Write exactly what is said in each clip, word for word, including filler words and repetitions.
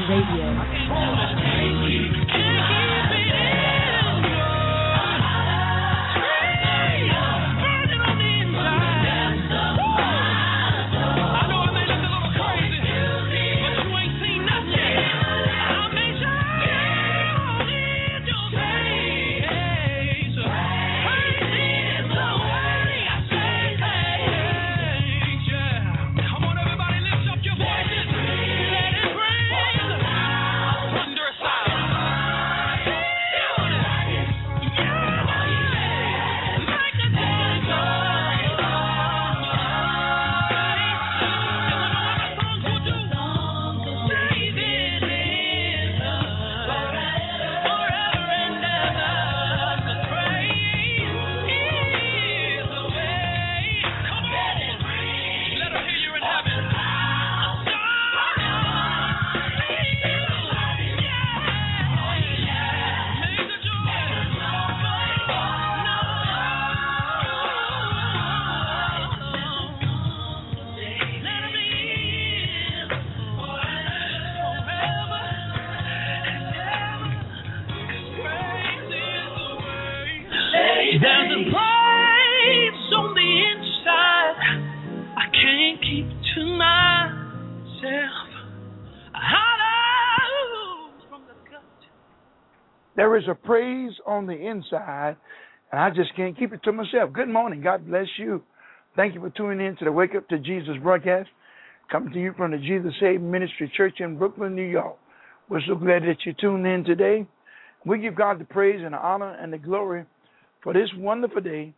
There is a praise on the inside, and I just can't keep it to myself. Good morning. God bless you. Thank you for tuning in to the Wake Up to Jesus broadcast, coming to you from the Jesus Saving Ministry Church in Brooklyn, New York. We're so glad that you tuned in today. We give God the praise and the honor and the glory for this wonderful day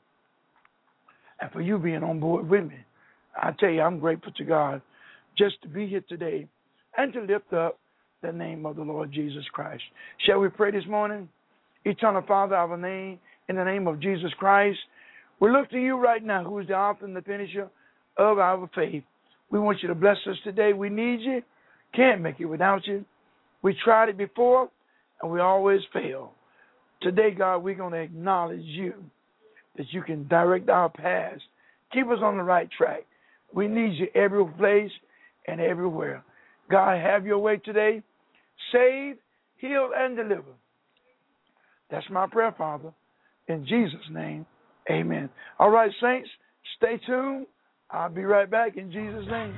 and for you being on board with me. I tell you, I'm grateful to God just to be here today and to lift up the name of the Lord Jesus Christ. Shall we pray this morning? Eternal Father, our name, in the name of Jesus Christ, we look to you right now, who is the author and the finisher of our faith. We want you to bless us today. We need you. Can't make it without you. We tried it before, and we always fail. Today, God, we're going to acknowledge you, that you can direct our paths. Keep us on the right track. We need you every place and everywhere. God, have your way today. Save, heal, and deliver. That's my prayer, Father. In Jesus' name, amen. All right, saints, stay tuned. I'll be right back in Jesus' name.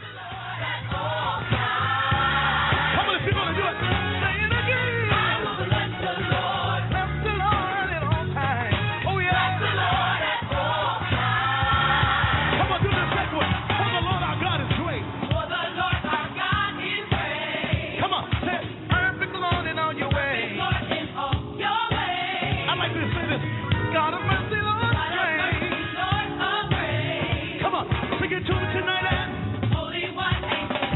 Come on, if you're going to do it, say it again. I will bless the Lord. Bless the Lord at all times. Oh, yeah. Bless the Lord at all times. Come on, do the second one. For the Lord our God is great. For the Lord our God is great. Come on, say it. Perfect Lord in all your ways. Perfect Lord in all your ways. I'd like to say this. God of mercy, Lord of grace. God of mercy, Lord of grace. Come on, sing it to me tonight. Holy One, ancient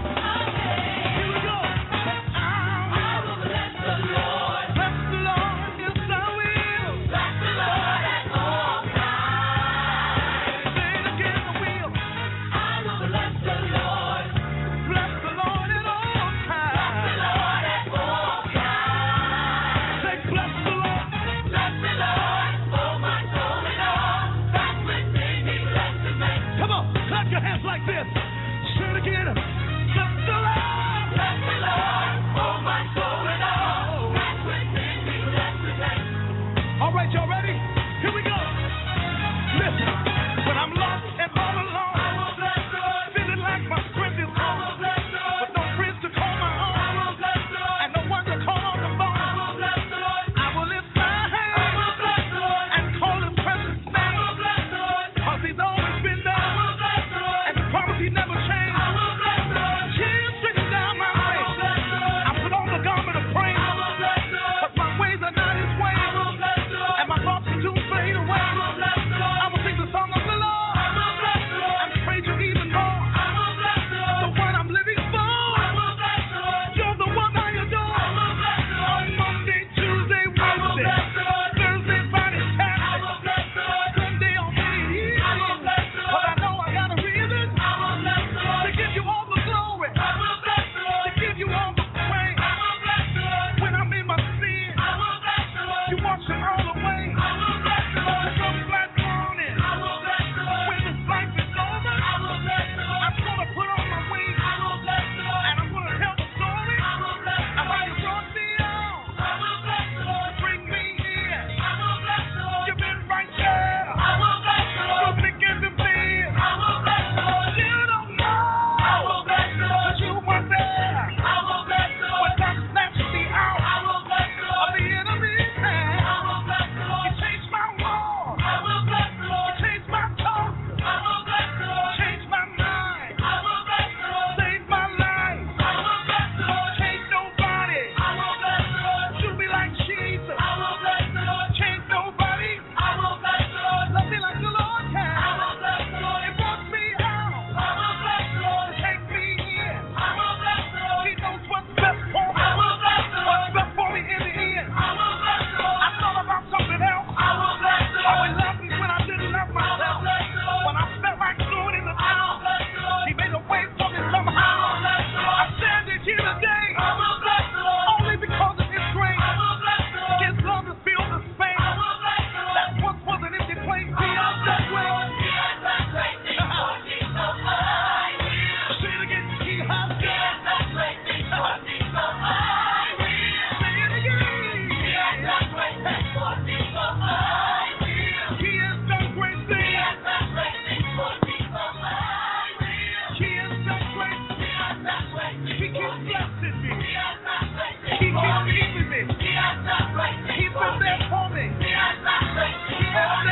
He keeps blessing me. He keeps keeping me. He's been there for me. He has done great things.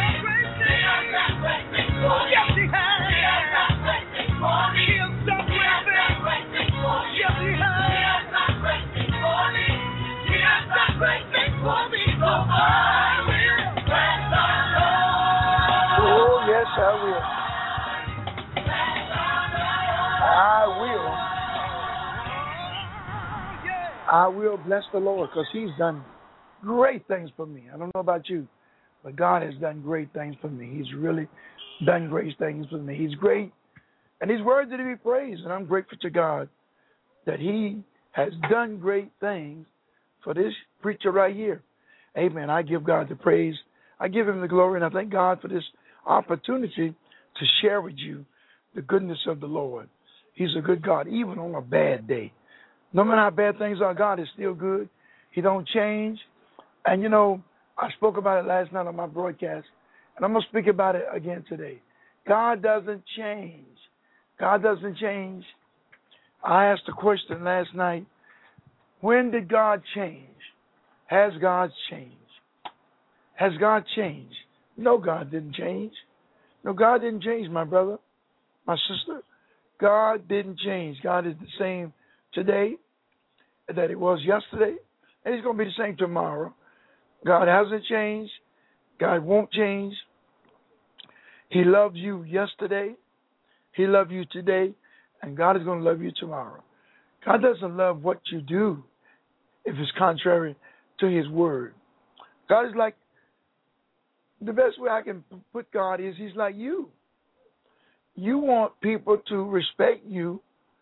Yes, he has. He has done great things for me. He has done great things for me. Yes, he has. He has done great things for me. He has done great things for me. So I will bless the Lord. Oh, yes, I will. I will. I will bless the Lord because he's done great things for me. I don't know about you, but God has done great things for me. He's really done great things for me. He's great, and he's worthy to be praised, and I'm grateful to God that he has done great things for this preacher right here. Amen. I give God the praise. I give him the glory, and I thank God for this opportunity to share with you the goodness of the Lord. He's a good God, even on a bad day. No matter how bad things are, God is still good. He don't change. And, you know, I spoke about it last night on my broadcast, and I'm going to speak about it again today. God doesn't change. God doesn't change. I asked a question last night, when did God change? Has God changed? Has God changed? No, God didn't change. No, God didn't change, my brother, my sister. God didn't change. God is the same today that it was yesterday, and he's going to be the same tomorrow. God hasn't changed. God won't change. He loved you yesterday. He loved you today, and God is going to love you tomorrow. God doesn't love what you do if it's contrary to his word. God is like, the best way I can put God is he's like you. You want people to respect you,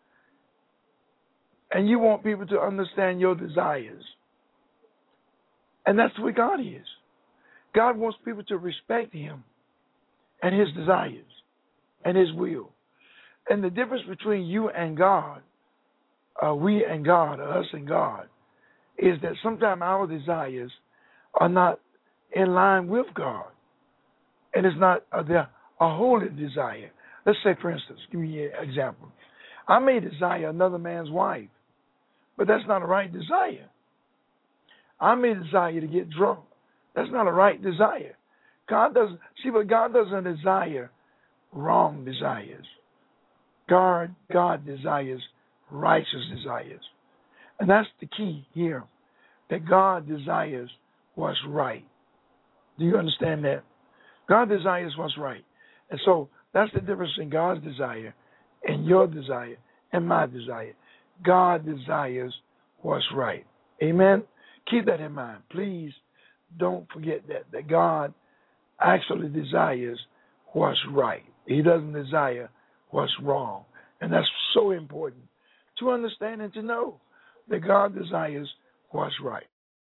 and you want people to understand your desires. And that's the way God is. God wants people to respect him and his desires and his will. And the difference between you and God, uh, we and God, or us and God, is that sometimes our desires are not in line with God. And it's not a, a holy desire. Let's say, for instance, give me an example. I may desire another man's wife, but that's not a right desire. I may desire to get drunk. That's not a right desire. God doesn't, see, but God doesn't desire wrong desires. God, God desires righteous desires. And that's the key here, that God desires what's right. Do you understand that? God desires what's right. And so that's the difference in God's desire and your desire and my desire. God desires what's right. Amen? Keep that in mind. Please don't forget that, that God actually desires what's right. He doesn't desire what's wrong. And that's so important to understand and to know that God desires what's right.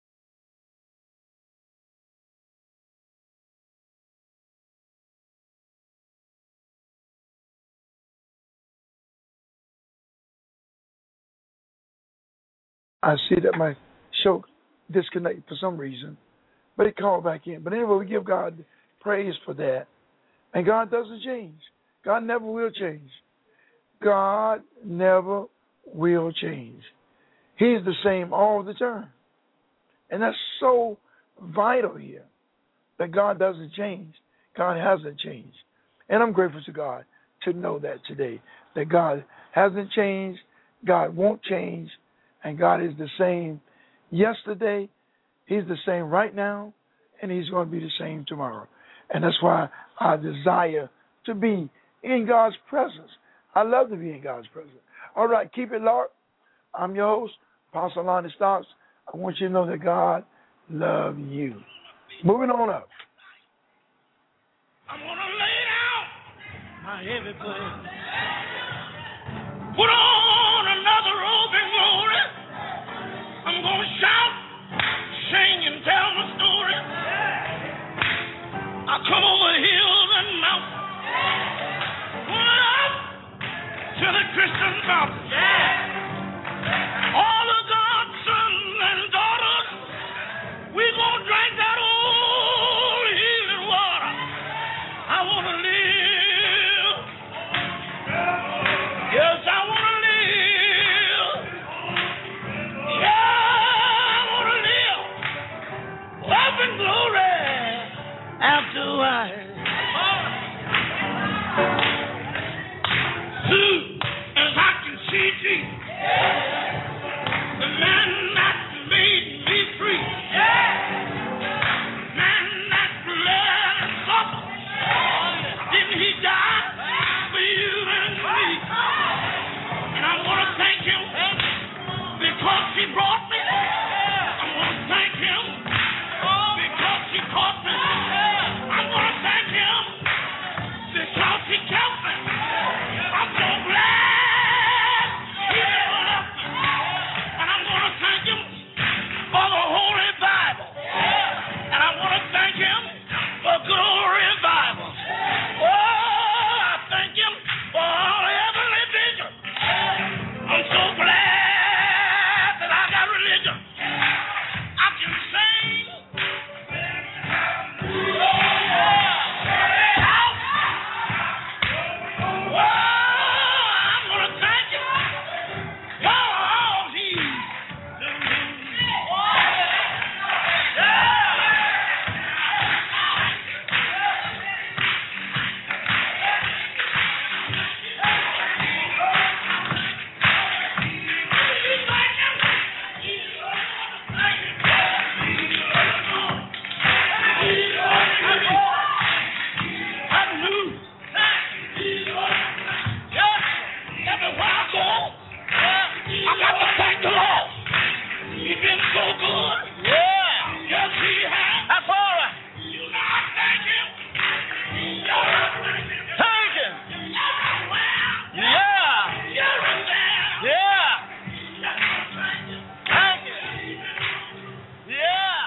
I see that my show disconnected for some reason, but it called back in. But anyway, we give God praise for that. And God doesn't change. God never will change. God never will change. He's the same all the time. And that's so vital here, that God doesn't change. God hasn't changed. And I'm grateful to God to know that today, that God hasn't changed, God won't change, and God is the same yesterday, he's the same right now, and he's going to be the same tomorrow. And that's why I desire to be in God's presence. I love to be in God's presence. All right, keep it locked. I'm your host, Apostle Lonnie Stocks. I want you to know that God loves you. Moving on up. I'm going to lay down my heavy burden. Put on another robe in glory. I'm going to shout, sing, and tell my story. I come over hills and mountains. Going up to the Christian mountain. All of God's sons and daughters, we're going to drink that old healing water. I want to live. Yes, I want to live. The man that made me free. Man that bled and suffered. Didn't he die for you and me? And I want to thank him because he brought me. I want to thank him because he caught me. I want to thank him because he kept me. I'm so glad he never left me. And I want to thank him for the Holy Bible. And I want to thank him for good old revival. Oh, I thank him for all the heavenly vision. I'm so glad that I got religion. I can sing. Shout. Oh, I'm going to thank him for all he's done. I got to thank the Lord. He's been so good. Yeah. Yes, he has. That's all right. You not thank him. Thank him. Yeah. Yeah. Thank you. Yeah.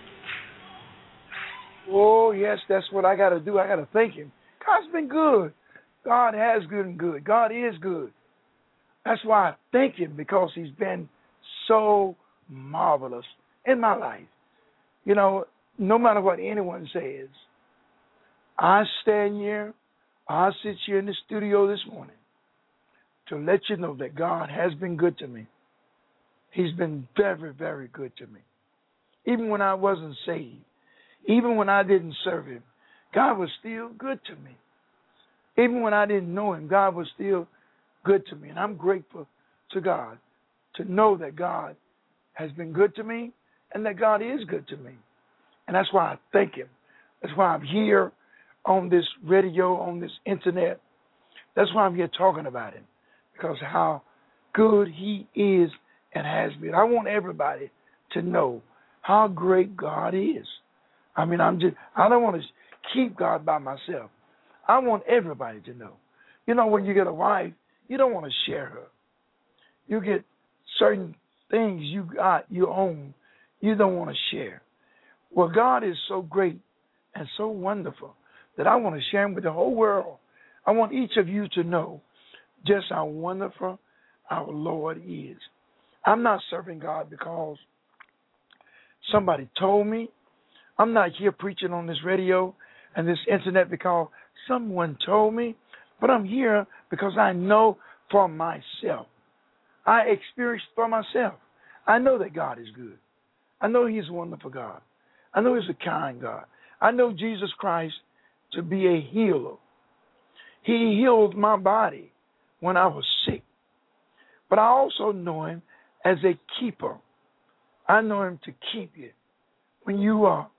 Oh, yes, that's what I got to do. I got to thank him. God's been good. God has been good. God is good. That's why I thank him, because he's been so marvelous in my life. You know, no matter what anyone says, I stand here, I sit here in the studio this morning to let you know that God has been good to me. He's been very, very good to me. Even when I wasn't saved, even when I didn't serve him, God was still good to me. Even when I didn't know him, God was still good to me. And I'm grateful to God to know that God has been good to me and that God is good to me. And that's why I thank him. That's why I'm here on this radio, on this internet. That's why I'm here talking about him, because how good he is and has been. I want everybody to know how great God is. I mean, I'm just, I don't want to keep God by myself. I want everybody to know. You know, when you get a wife, you don't want to share her. You get certain things you got, you own, you don't want to share. Well, God is so great and so wonderful that I want to share him with the whole world. I want each of you to know just how wonderful our Lord is. I'm not serving God because somebody told me. I'm not here preaching on this radio and this internet because someone told me, but I'm here because I know for myself. I experienced for myself. I know that God is good. I know he's a wonderful God. I know he's a kind God. I know Jesus Christ to be a healer. He healed my body when I was sick. But I also know him as a keeper. I know him to keep you. When you are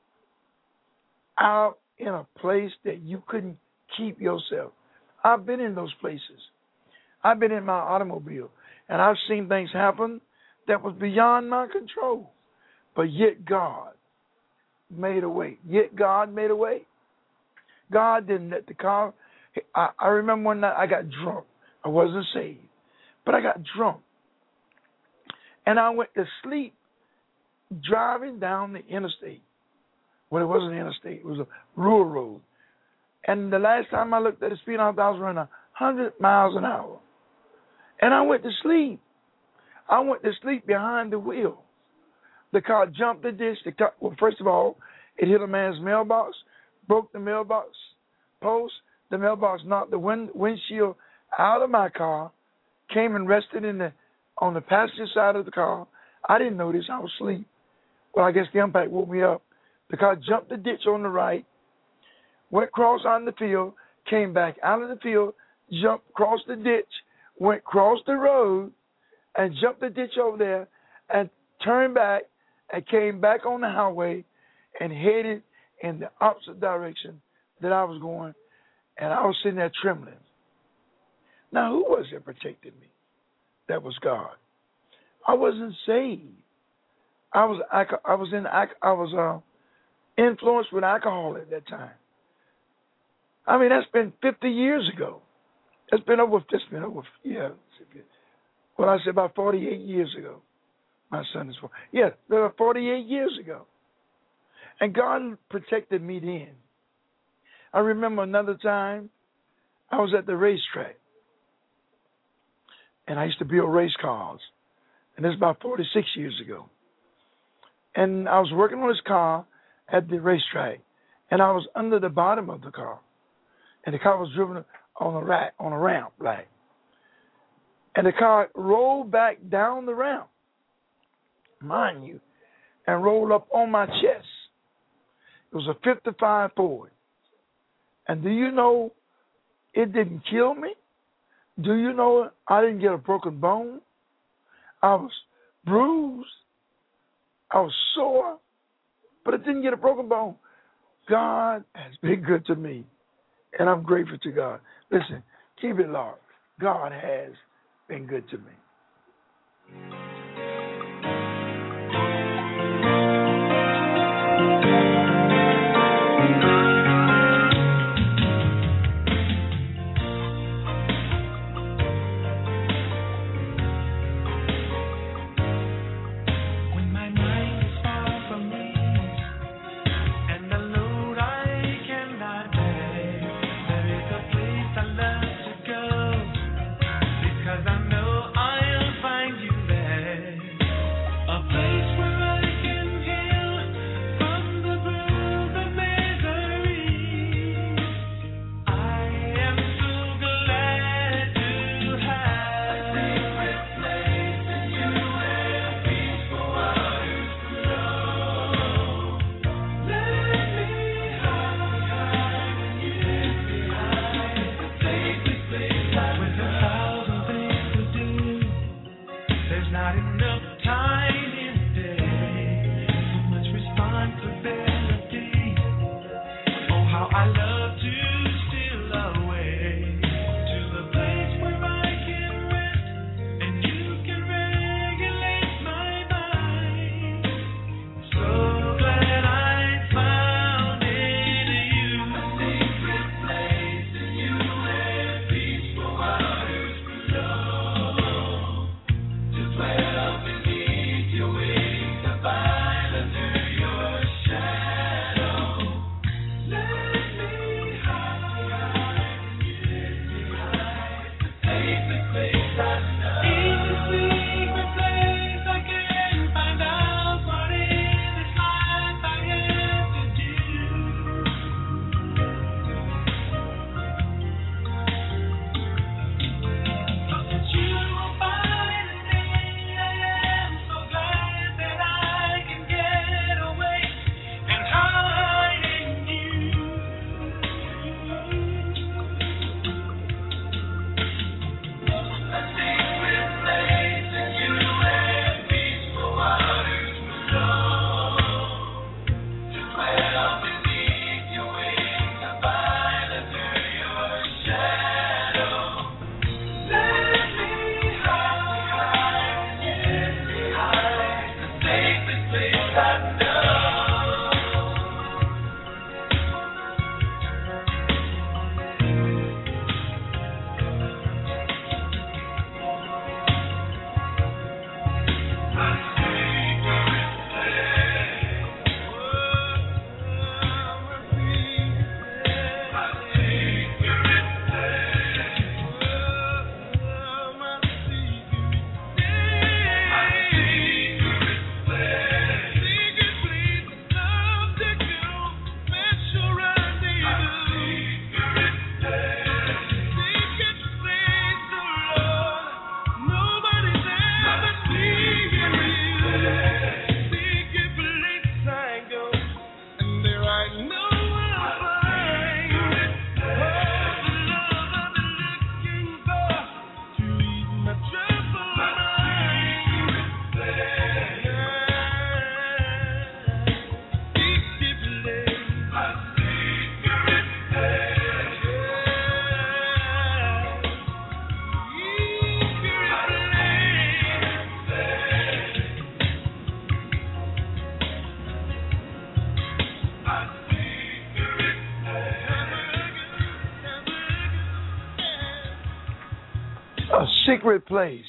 out in a place that you couldn't keep yourself. I've been in those places. I've been in my automobile, and I've seen things happen that was beyond my control. But yet God made a way. Yet God made a way. God didn't let the car. I, I remember one night I got drunk. I wasn't saved, but I got drunk. And I went to sleep driving down the interstate. Well, it wasn't an interstate. It was a rural road. And the last time I looked at the speed limit, I was running one hundred miles an hour. And I went to sleep. I went to sleep behind the wheel. The car jumped the ditch. The car, well, first of all, it hit a man's mailbox, broke the mailbox post. The mailbox knocked the wind, windshield out of my car, came and rested in the on the passenger side of the car. I didn't notice. I was asleep. Well, I guess the impact woke me up. The car jumped the ditch on the right, went across on the field, came back out of the field, jumped across the ditch, went across the road, and jumped the ditch over there and turned back and came back on the highway and headed in the opposite direction that I was going, and I was sitting there trembling. Now, who was it protecting me? That was God. I wasn't saved. I was I was in I was uh, influenced with alcohol at that time. I mean, that's been fifty years ago. It's been over. It's been over. Yeah. Well, I said about forty-eight years ago. My son is four. Yeah, about forty-eight years ago. And God protected me then. I remember another time I was at the racetrack. And I used to build race cars. And this is about forty-six years ago. And I was working on this car at the racetrack. And I was under the bottom of the car. And the car was driven on a rack, on a ramp, like. And the car rolled back down the ramp, mind you, and rolled up on my chest. It was a fifty-five Ford. And do you know it didn't kill me? Do you know I didn't get a broken bone? I was bruised. I was sore, but it didn't get a broken bone. God has been good to me, and I'm grateful to God. Listen, keep it locked. God has been good to me. Just wait up beneath your secret place.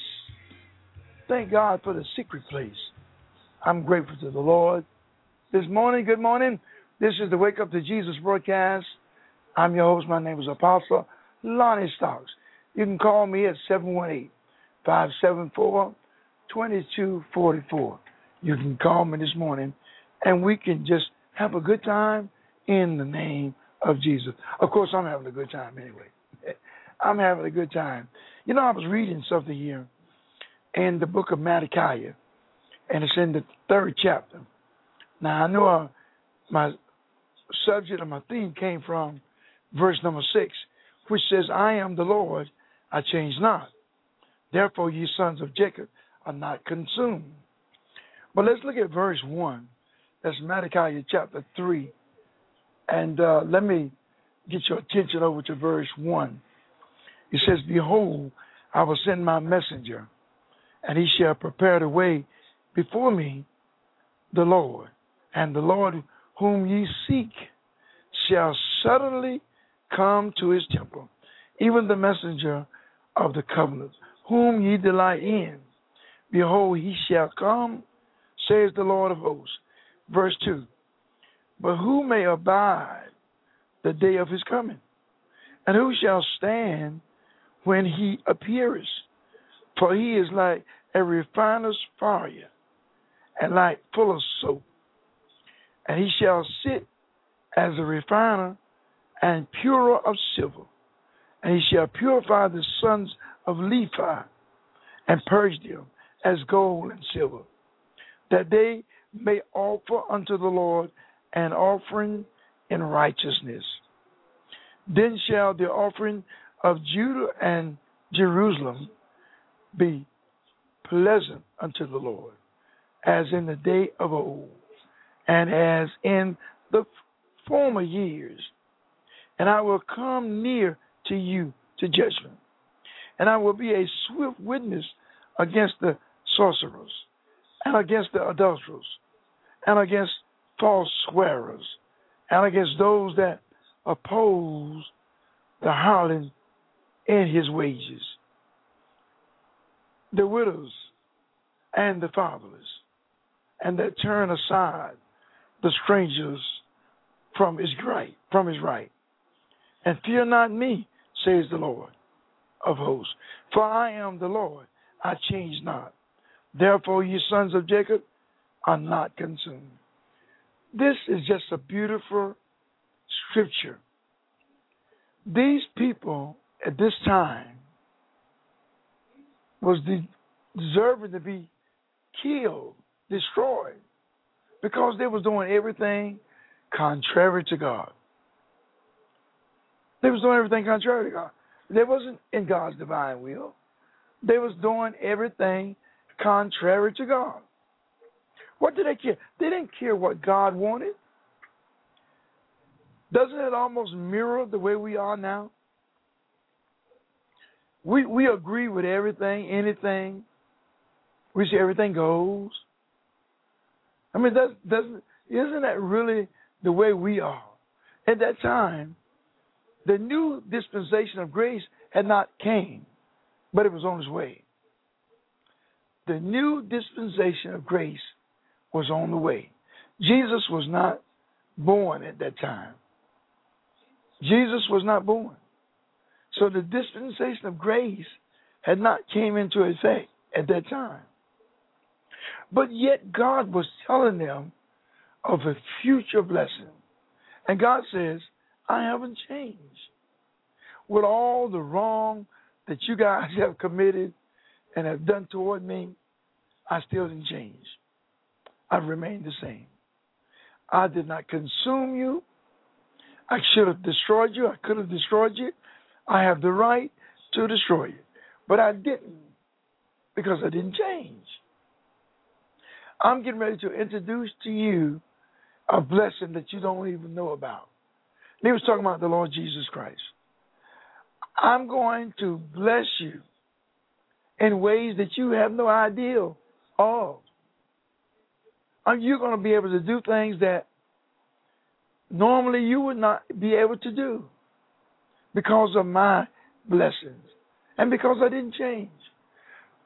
Thank God for the secret place. I'm grateful to the Lord. This morning, good morning. This is the Wake Up to Jesus broadcast. I'm your host. My name is Apostle Lonnie Stocks. You can call me at seven one eight, five seven four, two two four four. You can call me this morning, and we can just have a good time in the name of Jesus. Of course, I'm having a good time anyway. I'm having a good time. You know, I was reading something here in the book of Malachi, and it's in the third chapter. Now, I know uh, my subject or my theme came from verse number six, which says, I am the Lord, I change not. Therefore, ye sons of Jacob are not consumed. But let's look at verse one. That's Malachi chapter three. And uh, let me get your attention over to verse one. It says, Behold, I will send my messenger, and he shall prepare the way before me, the Lord. And the Lord whom ye seek shall suddenly come to his temple, even the messenger of the covenant, whom ye delight in. Behold, he shall come, says the Lord of hosts. Verse two. But who may abide the day of his coming? And who shall stand when he appears? For he is like a refiner's fire, and like full of soap. And he shall sit as a refiner and purer of silver. And he shall purify the sons of Levi, and purge them as gold and silver, that they may offer unto the Lord an offering in righteousness. Then shall the offering of Judah and Jerusalem be pleasant unto the Lord, as in the day of old, and as in the former years. And I will come near to you to judgment, and I will be a swift witness against the sorcerers, and against the adulterers, and against false swearers, and against those that oppose the harlot in his wages, the widows and the fatherless, and that turn aside the strangers from his right, from his right. And fear not me, says the Lord of hosts, for I am the Lord, I change not. Therefore, ye sons of Jacob are not consumed. This is just a beautiful scripture. These people at this time was de- deserving to be killed, destroyed, because they was doing everything contrary to God. They was doing everything contrary to God. They wasn't in God's divine will. They was doing everything contrary to God. What did they care? They didn't care what God wanted. Doesn't it almost mirror the way we are now? We we agree with everything, anything. We say everything goes. I mean, that doesn't isn't that really the way we are? At that time, the new dispensation of grace had not came, but it was on its way. The new dispensation of grace was on the way. Jesus was not born at that time. Jesus was not born. So the dispensation of grace had not came into effect at that time. But yet God was telling them of a future blessing. And God says, I haven't changed. With all the wrong that you guys have committed and have done toward me, I still didn't change. I've remained the same. I did not consume you. I should have destroyed you. I could have destroyed you. I have the right to destroy you. But I didn't, because I didn't change. I'm getting ready to introduce to you a blessing that you don't even know about. And he was talking about the Lord Jesus Christ. I'm going to bless you in ways that you have no idea of. You're going to be able to do things that normally you would not be able to do because of my blessings and because I didn't change.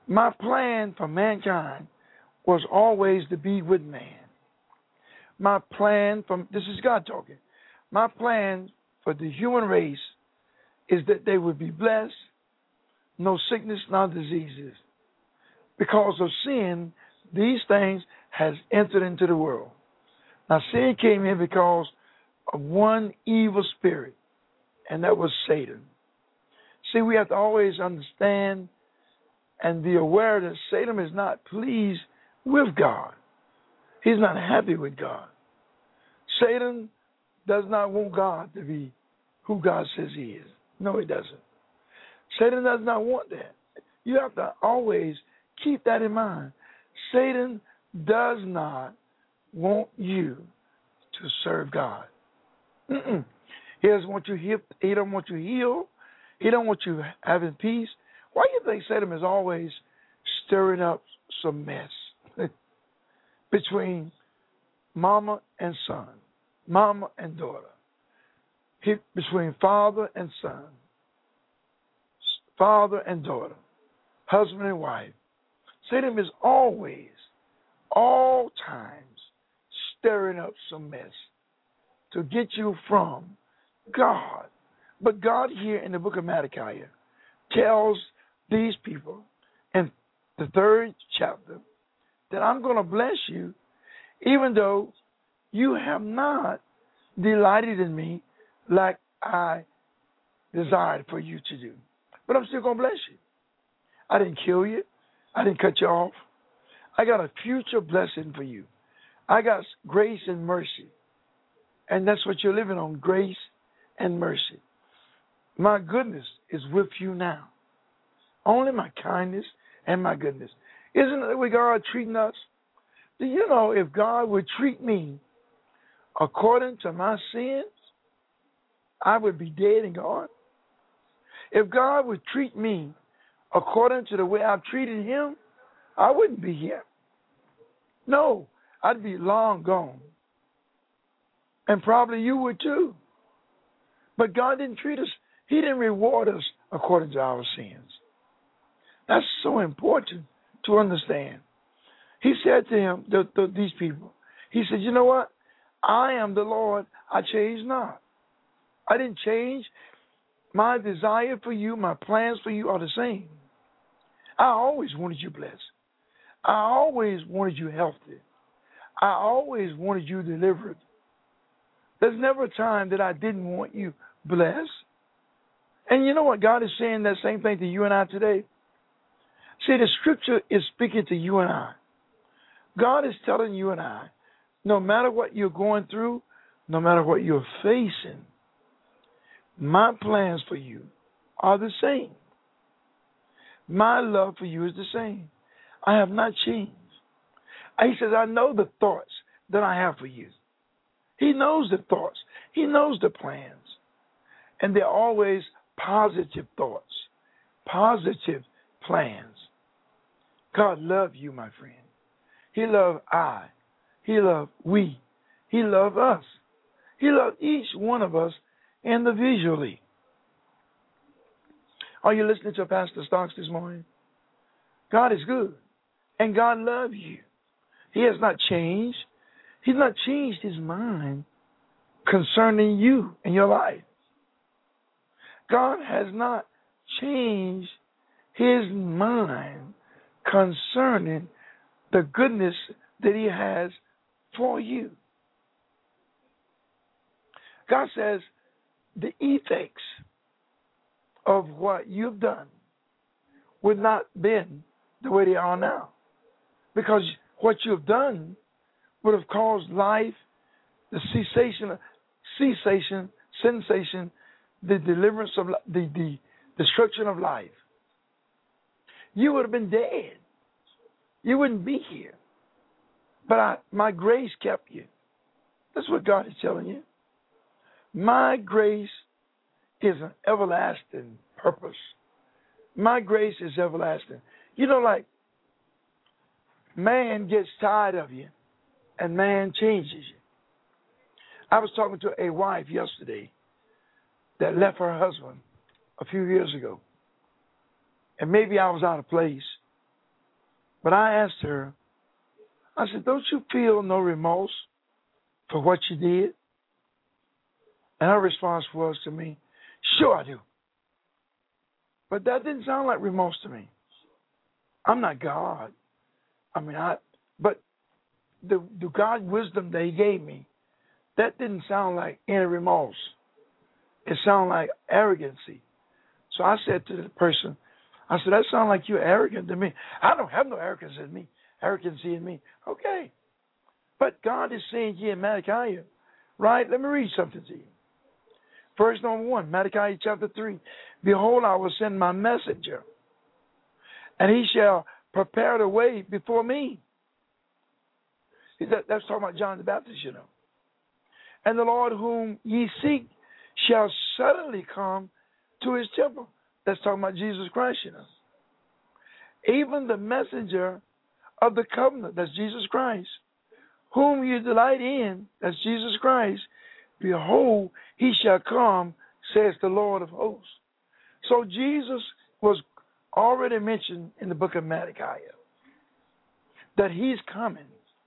My plan for mankind was always to be with man. My plan from, this is God talking, my plan for the human race is that they would be blessed, no sickness, no diseases. Because of sin, these things has entered into the world. Now, sin came in because of one evil spirit, and that was Satan. See, we have to always understand and be aware that Satan is not pleased with God. He's not happy with God. Satan does not want God to be who God says he is. No, he doesn't. Satan does not want that. You have to always keep that in mind. Satan does not want you to serve God. Mm-mm. He doesn't want you healed. He don't want you healed. He don't want you having peace. Why do you think Satan is always stirring up some mess between mama and son, mama and daughter, he, between father and son, father and daughter, husband and wife? Satan is always, all times, stirring up some mess to get you from God. But God here in the book of Malachi tells these people in the third chapter that I'm going to bless you even though you have not delighted in me like I desired for you to do. But I'm still going to bless you. I didn't kill you. I didn't cut you off. I got a future blessing for you. I got grace and mercy. And that's what you're living on, grace and mercy. My goodness is with you now. Only my kindness and my goodness. Isn't it the way God treating us? Do you know if God would treat me according to my sins, I would be dead and gone? If God would treat me according to the way I've treated him, I wouldn't be here. No, I'd be long gone. And probably you would too. But God didn't treat us. He didn't reward us according to our sins. That's so important to understand. He said to him, the, the, these people, he said, you know what? I am the Lord. I change not. I didn't change. My desire for you, my plans for you are the same. I always wanted you blessed. I always wanted you healthy. I always wanted you delivered. There's never a time that I didn't want you blessed. And you know what? God is saying that same thing to you and I today. See, the scripture is speaking to you and I. God is telling you and I, no matter what you're going through, no matter what you're facing, my plans for you are the same. My love for you is the same. I have not changed. He says, I know the thoughts that I have for you. He knows the thoughts. He knows the plans. And they're always positive thoughts, positive plans. God loves you, my friend. He loves I. He loves we. He loves us. He loves each one of us individually. Are you listening to Pastor Stocks this morning? God is good. And God loves you. He has not changed. He's not changed his mind concerning you and your life. God has not changed his mind concerning the goodness that he has for you. God says the effects of what you've done would not been the way they are now. Because what you've done would have caused life, the cessation, cessation, sensation, the deliverance of the, the destruction of life. You would have been dead. You wouldn't be here. But I, my grace kept you. That's what God is telling you. My grace is an everlasting purpose. My grace is everlasting. You know, like, man gets tired of you and man changes you. I was talking to a wife yesterday that left her husband a few years ago. And maybe I was out of place. But I asked her, I said, don't you feel no remorse for what you did? And her response was to me, sure I do. But that didn't sound like remorse to me. I'm not God. I mean, I, but the, the God wisdom that he gave me, that didn't sound like any remorse. It sounded like arrogancy. So I said to the person, I said, that sounds like you're arrogant to me. I don't have no arrogance in me, arrogancy in me. Okay. But God is saying here in Malachi, right? Let me read something to you. Verse number one, Malachi chapter three. Behold, I will send my messenger, and he shall prepare the way before me. That, that's talking about John the Baptist, you know. And the Lord whom ye seek shall suddenly come to his temple. That's talking about Jesus Christ, you know. Even the messenger of the covenant, that's Jesus Christ, whom you delight in, that's Jesus Christ, behold, he shall come, says the Lord of hosts. So Jesus was already mentioned in the book of Malachi that he's coming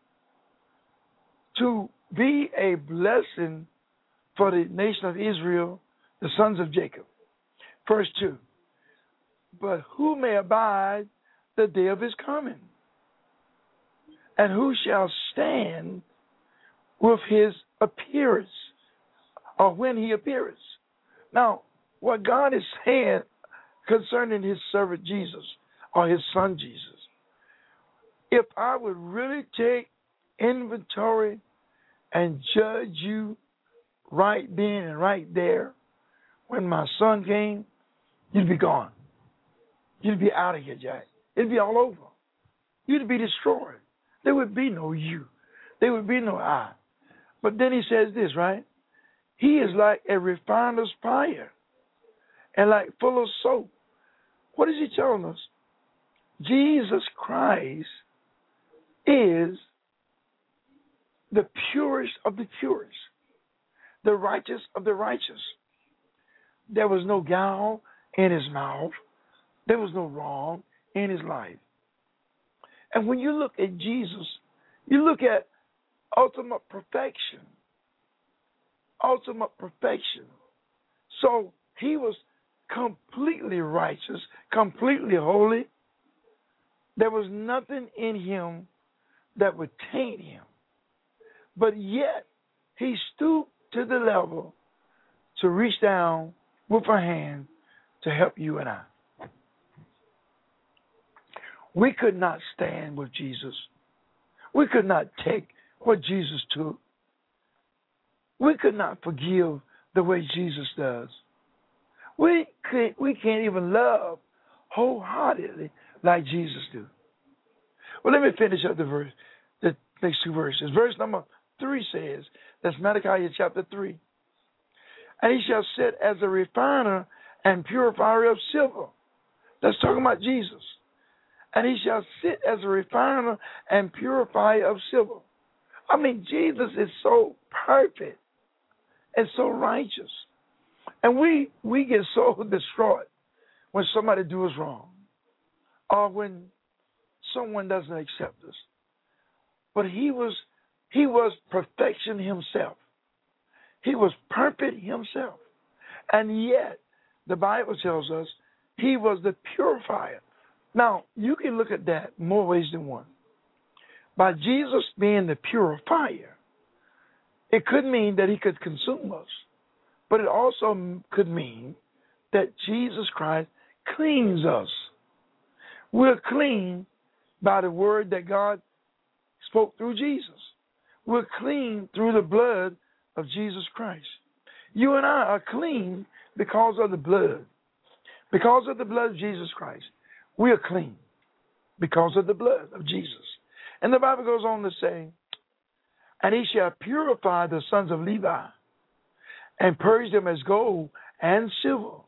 to be a blessing for the nation of Israel, the sons of Jacob. Verse two. But who may abide the day of his coming? And who shall stand with his appearance, or when he appears? Now, what God is saying concerning his servant Jesus, or his son Jesus, if I would really take inventory and judge you right then and right there, when my son came, you'd be gone. You'd be out of here, Jack. It'd be all over. You'd be destroyed. There would be no you. There would be no I. But then he says this, right? He is like a refiner's fire and like full of soap. What is he telling us? Jesus Christ is the purest of the purest, the righteous of the righteous. There was no gall in his mouth. There was no wrong in his life. And when you look at Jesus, you look at ultimate perfection. Ultimate perfection. So he was completely righteous, completely holy. There was nothing in him that would taint him. But yet, he stooped to the level to reach down with a hand to help you and I. We could not stand with Jesus. We could not take what Jesus took. We could not forgive the way Jesus does. We can't, we can't even love wholeheartedly like Jesus do. Well, let me finish up the verse, the next two verses. Verse number three says, that's Malachi chapter three. And he shall sit as a refiner and purifier of silver. That's talking about Jesus. And he shall sit as a refiner and purifier of silver. I mean, Jesus is so perfect and so righteous. And we we get so distraught when somebody does us wrong or when someone doesn't accept us. But he was he was perfection himself. He was perfect himself. And yet, the Bible tells us he was the purifier. Now, you can look at that more ways than one. By Jesus being the purifier, it could mean that he could consume us. But it also could mean that Jesus Christ cleans us. We're clean by the word that God spoke through Jesus. We're clean through the blood of Jesus Christ. You and I are clean because of the blood. Because of the blood of Jesus Christ. We are clean because of the blood of Jesus. And the Bible goes on to say, and he shall purify the sons of Levi and purge them as gold and silver.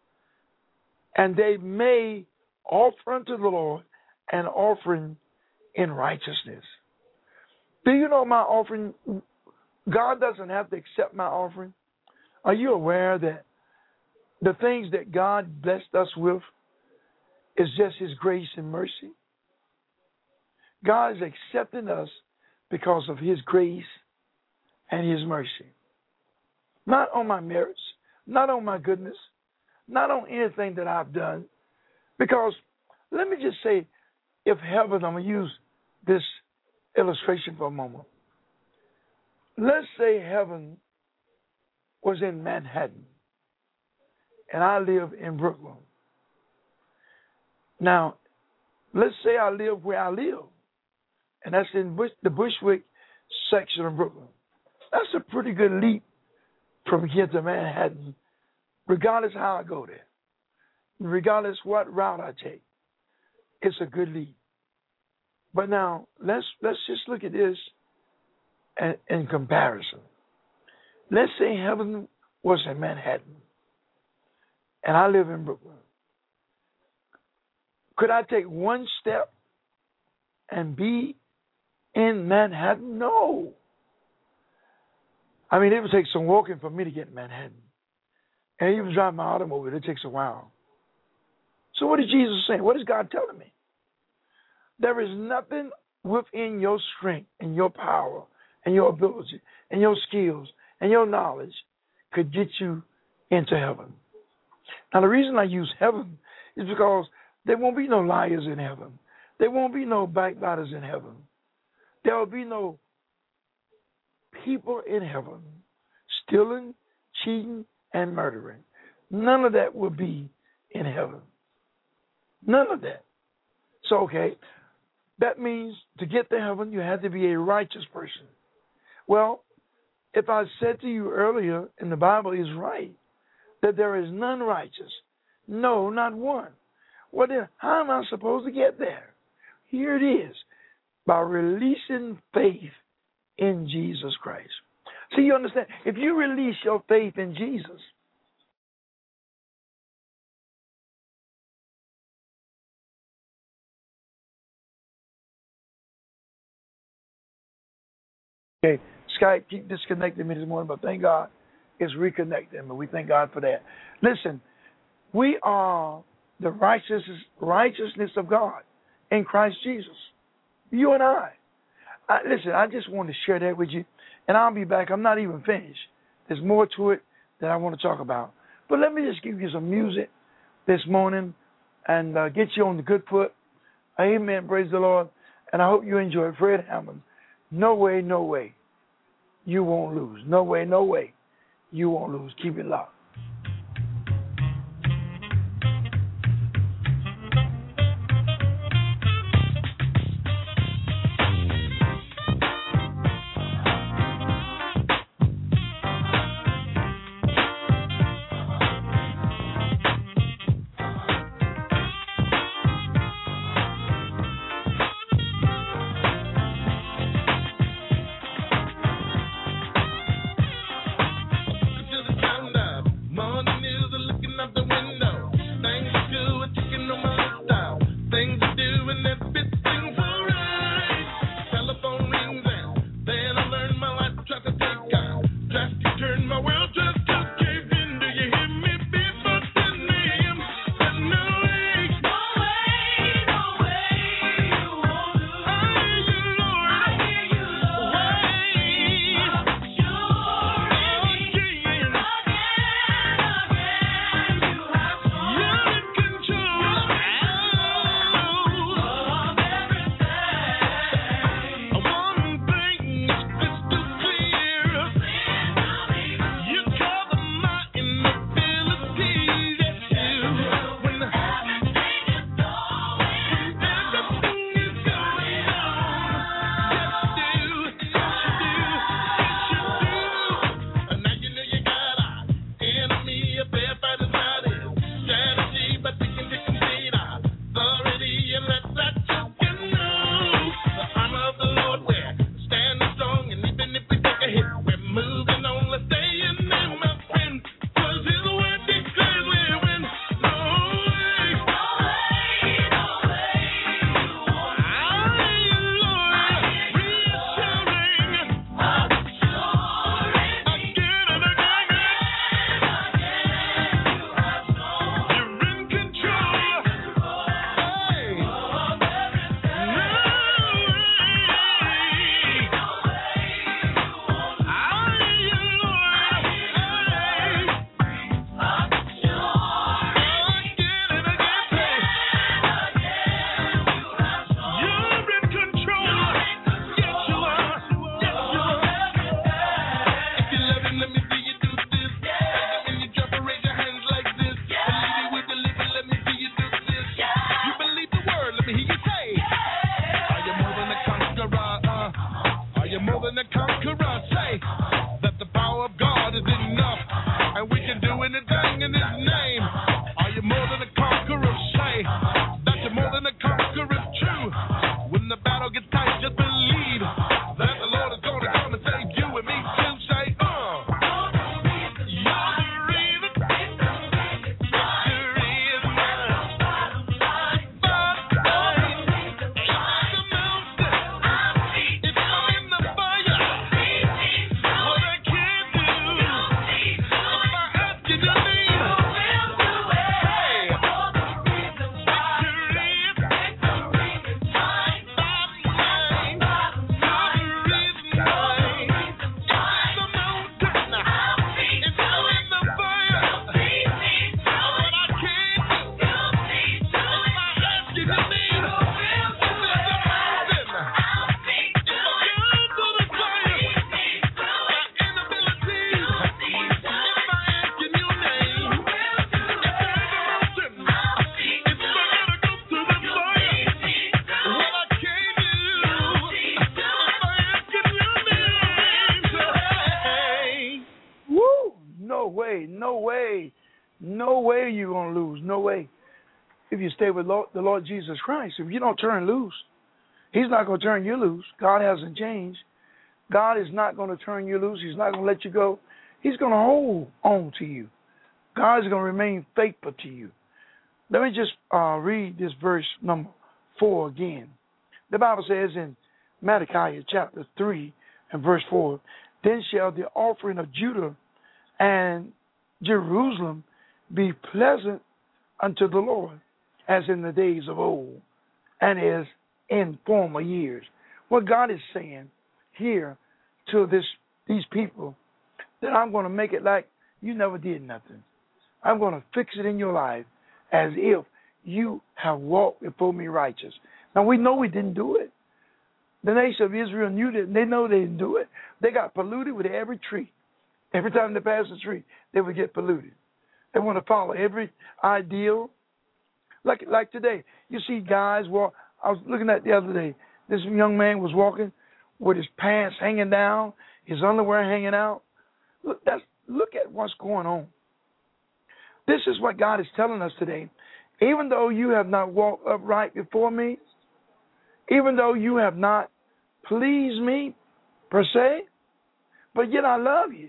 And they may offer unto the Lord an offering in righteousness. Do you know my offering? God doesn't have to accept my offering. Are you aware that the things that God blessed us with is just his grace and mercy? God is accepting us because of his grace and his mercy. Not on my merits, not on my goodness, not on anything that I've done. Because let me just say, if heaven, I'm going to use this illustration for a moment. Let's say heaven was in Manhattan and I live in Brooklyn. Now, let's say I live where I live, and that's in Bush, the Bushwick section of Brooklyn. That's a pretty good leap from here to Manhattan, regardless how I go there, regardless what route I take. It's a good leap. But now let's let's just look at this in, in comparison. Let's say heaven was in Manhattan, and I live in Brooklyn. Could I take one step and be in Manhattan? No. I mean, it would take some walking for me to get to Manhattan. And even driving my automobile, it takes a while. So what is Jesus saying? What is God telling me? There is nothing within your strength and your power and your ability and your skills and your knowledge could get you into heaven. Now, the reason I use heaven is because there won't be no liars in heaven. There won't be no backbiters in heaven. There will be no people in heaven stealing, cheating, and murdering. None of that will be in heaven. None of that. So, okay, that means to get to heaven, you have to be a righteous person. Well, if I said to you earlier, and the Bible is right, that there is none righteous, no, not one. Well, then, how am I supposed to get there? Here it is, by releasing faith in Jesus Christ. See, you understand? If you release your faith in Jesus, okay, Skype keep disconnecting me this morning, but thank God it's reconnecting me. We thank God for that. Listen, we are the righteousness, righteousness of God in Christ Jesus. You and I. I. Listen, I just want to share that with you, and I'll be back. I'm not even finished. There's more to it that I want to talk about. But let me just give you some music this morning and uh, get you on the good foot. Amen. Praise the Lord. And I hope you enjoy Fred Hammond. No way, no way. You won't lose. No way, no way. You won't lose. Keep it locked. Until the sound of than a conqueror. Say that the power of God is enough, and we can do anything in His name. Are you more than a conqueror? Say that you're more than a conqueror. True. When the battle gets tight, just believe that the Lord is going to come and save you and me too. Say, uh. If you stay with Lord, the Lord Jesus Christ, if you don't turn loose, He's not going to turn you loose. God hasn't changed. God is not going to turn you loose. He's not going to let you go. He's going to hold on to you. God is going to remain faithful to you. Let me just uh, read this verse number four again. The Bible says in Malachi chapter three and verse four, then shall the offering of Judah and Jerusalem be pleasant unto the Lord, as in the days of old, and as in former years. What God is saying here to this these people, that I'm going to make it like you never did nothing. I'm going to fix it in your life as if you have walked before me righteous. Now, we know we didn't do it. The nation of Israel knew that. They know they didn't do it. They got polluted with every tree. Every time they passed a tree, they would get polluted. They want to follow every ideal. Like like today, you see guys walk. I was looking at the other day. This young man was walking with his pants hanging down, his underwear hanging out. Look, that's look at what's going on. This is what God is telling us today. Even though you have not walked upright before me, even though you have not pleased me per se, but yet I love you,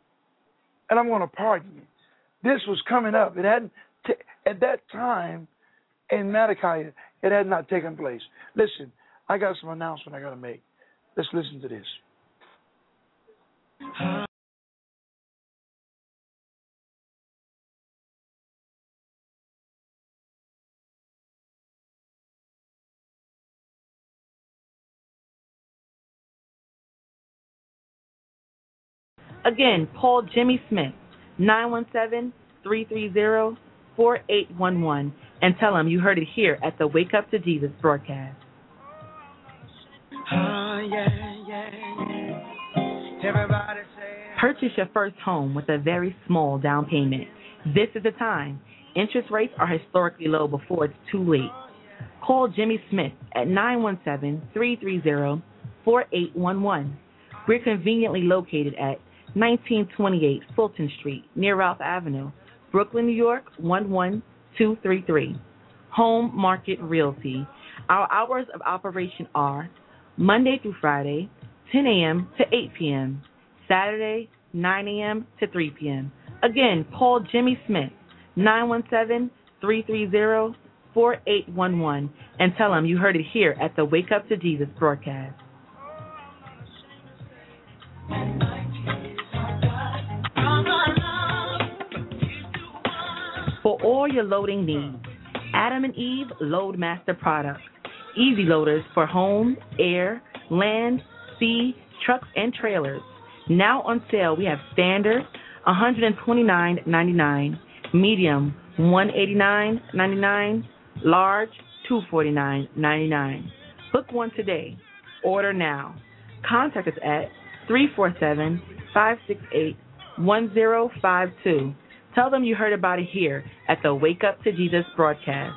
and I'm going to pardon you. This was coming up. It hadn't t- at that time in Malachi. It had not taken place. Listen, I got some announcement I got to make. Let's listen to this. Again, call Jimmy Smith, nine one seven, three three zero, four eight one one, and tell him you heard it here at the Wake Up to Jesus broadcast. Oh, yeah, yeah, yeah. Everybody say. Purchase your first home with a very small down payment. This is the time. Interest rates are historically low before it's too late. Call Jimmy Smith at nine one seven, three three zero, four eight one one. We're conveniently located at nineteen twenty-eight Fulton Street, near Ralph Avenue, Brooklyn, New York, one one two three three. Home Market Realty. Our hours of operation are Monday through Friday, ten a.m. to eight p.m., Saturday, nine a.m. to three p.m. Again, call Jimmy Smith, nine one seven, three three zero, four eight one one, and tell him you heard it here at the Wake Up to Jesus broadcast. For all your loading needs, Adam and Eve Loadmaster products. Easy loaders for home, air, land, sea, trucks, and trailers. Now on sale, we have standard, one twenty-nine ninety-nine, medium, one eighty-nine ninety-nine, large, two forty-nine ninety-nine. Book one today. Order now. Contact us at three four seven, five six eight, one zero five two. Tell them you heard about it here at the Wake Up to Jesus broadcast.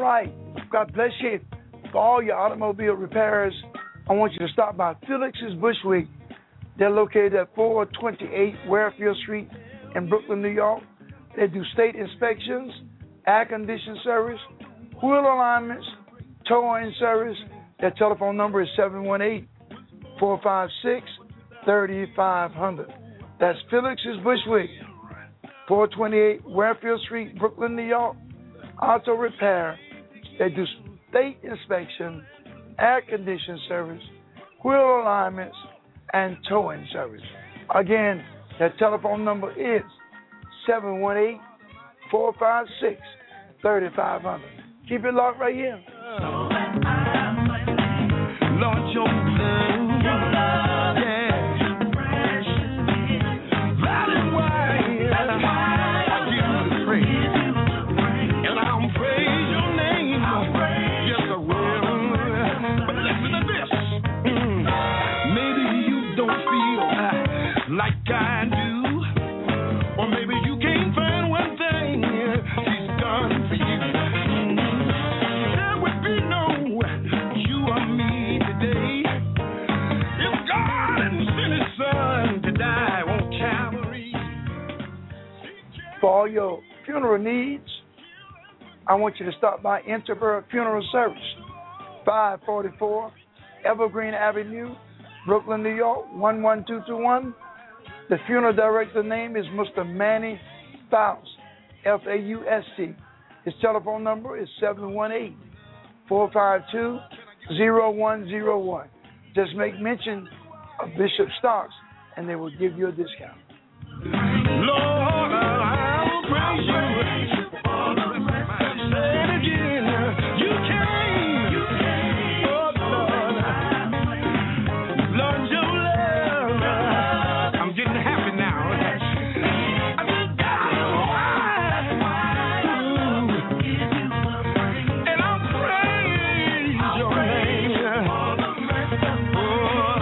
right. God bless you. For all your automobile repairs, I want you to stop by Felix's Bushwick. They're located at four twenty-eight Warefield Street in Brooklyn, New York. They do state inspections, air conditioning service, wheel alignments, towing service. Their telephone number is seven one eight, four five six, three five zero zero. That's Felix's Bushwick, four twenty-eight Warefield Street, Brooklyn, New York. Auto repair. They do state inspection, air conditioning service, wheel alignments, and towing service. Again, their telephone number is seven one eight, four five six, three five zero zero. Keep it locked right here. Lord, your love, your love, yeah, precious. That is why, that's why I give you the praise, and I'll praise your name. I'll praise yes, I will. But listen to this. Mm. Maybe you don't feel uh, like I do, or maybe you can't find one thing she's done for you. Mm. There would be no you or me today if God hadn't sent His Son to die on Calvary. For all your funeral needs, I want you to stop by Interburg Funeral Service, five forty-four Evergreen Avenue, Brooklyn, New York, one one two two one. The funeral director's name is Mister Manny Faust, F A U S T. His telephone number is seven one eight, four five two, zero one zero one. Just make mention of Bishop Starks, and they will give you a discount. Lord, I'll praise you. Say it again. You came. You came. Oh, Lord. Lord, your love. I'm getting happy now. I said, God, why? And I'll praise your name. Oh,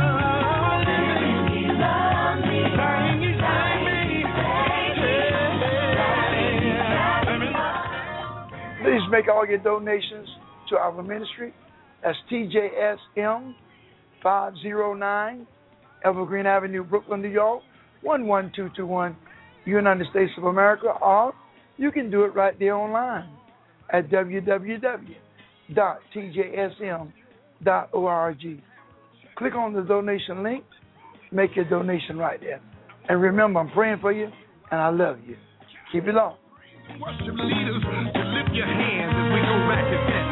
Please make all your donations to our ministry. That's T J S M, five oh nine Evergreen Avenue, Brooklyn, New York, one one two two one, United States of America, or you can do it right there online at w w w dot t j s m dot org. Click on the donation link, make your donation right there. And remember, I'm praying for you, and I love you. Keep it on. Worship leaders to lift your hands as we go back to that.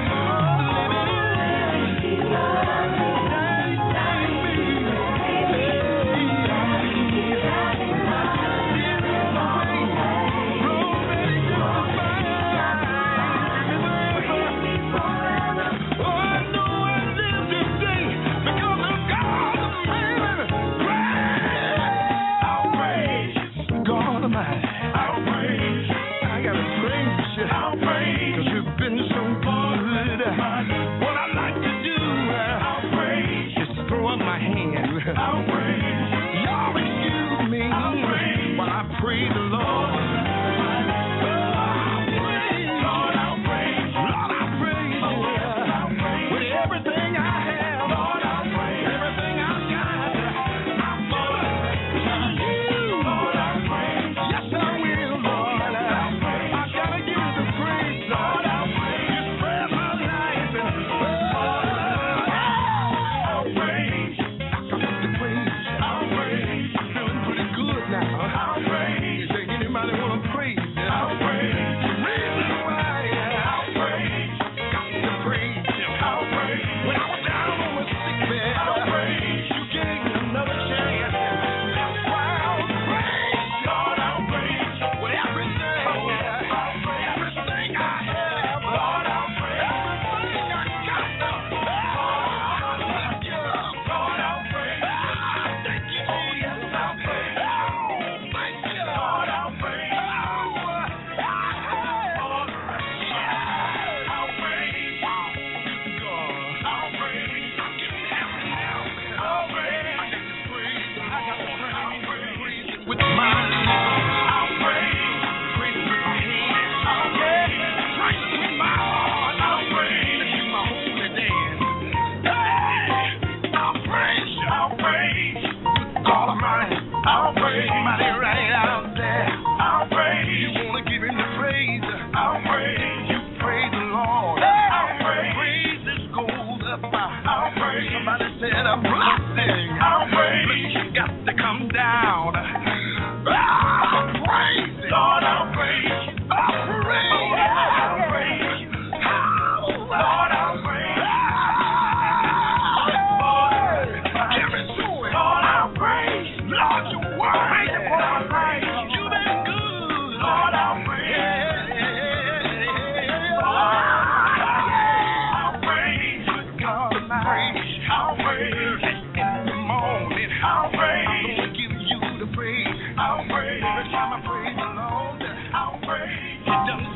I'll praise, 'cause you've been so good.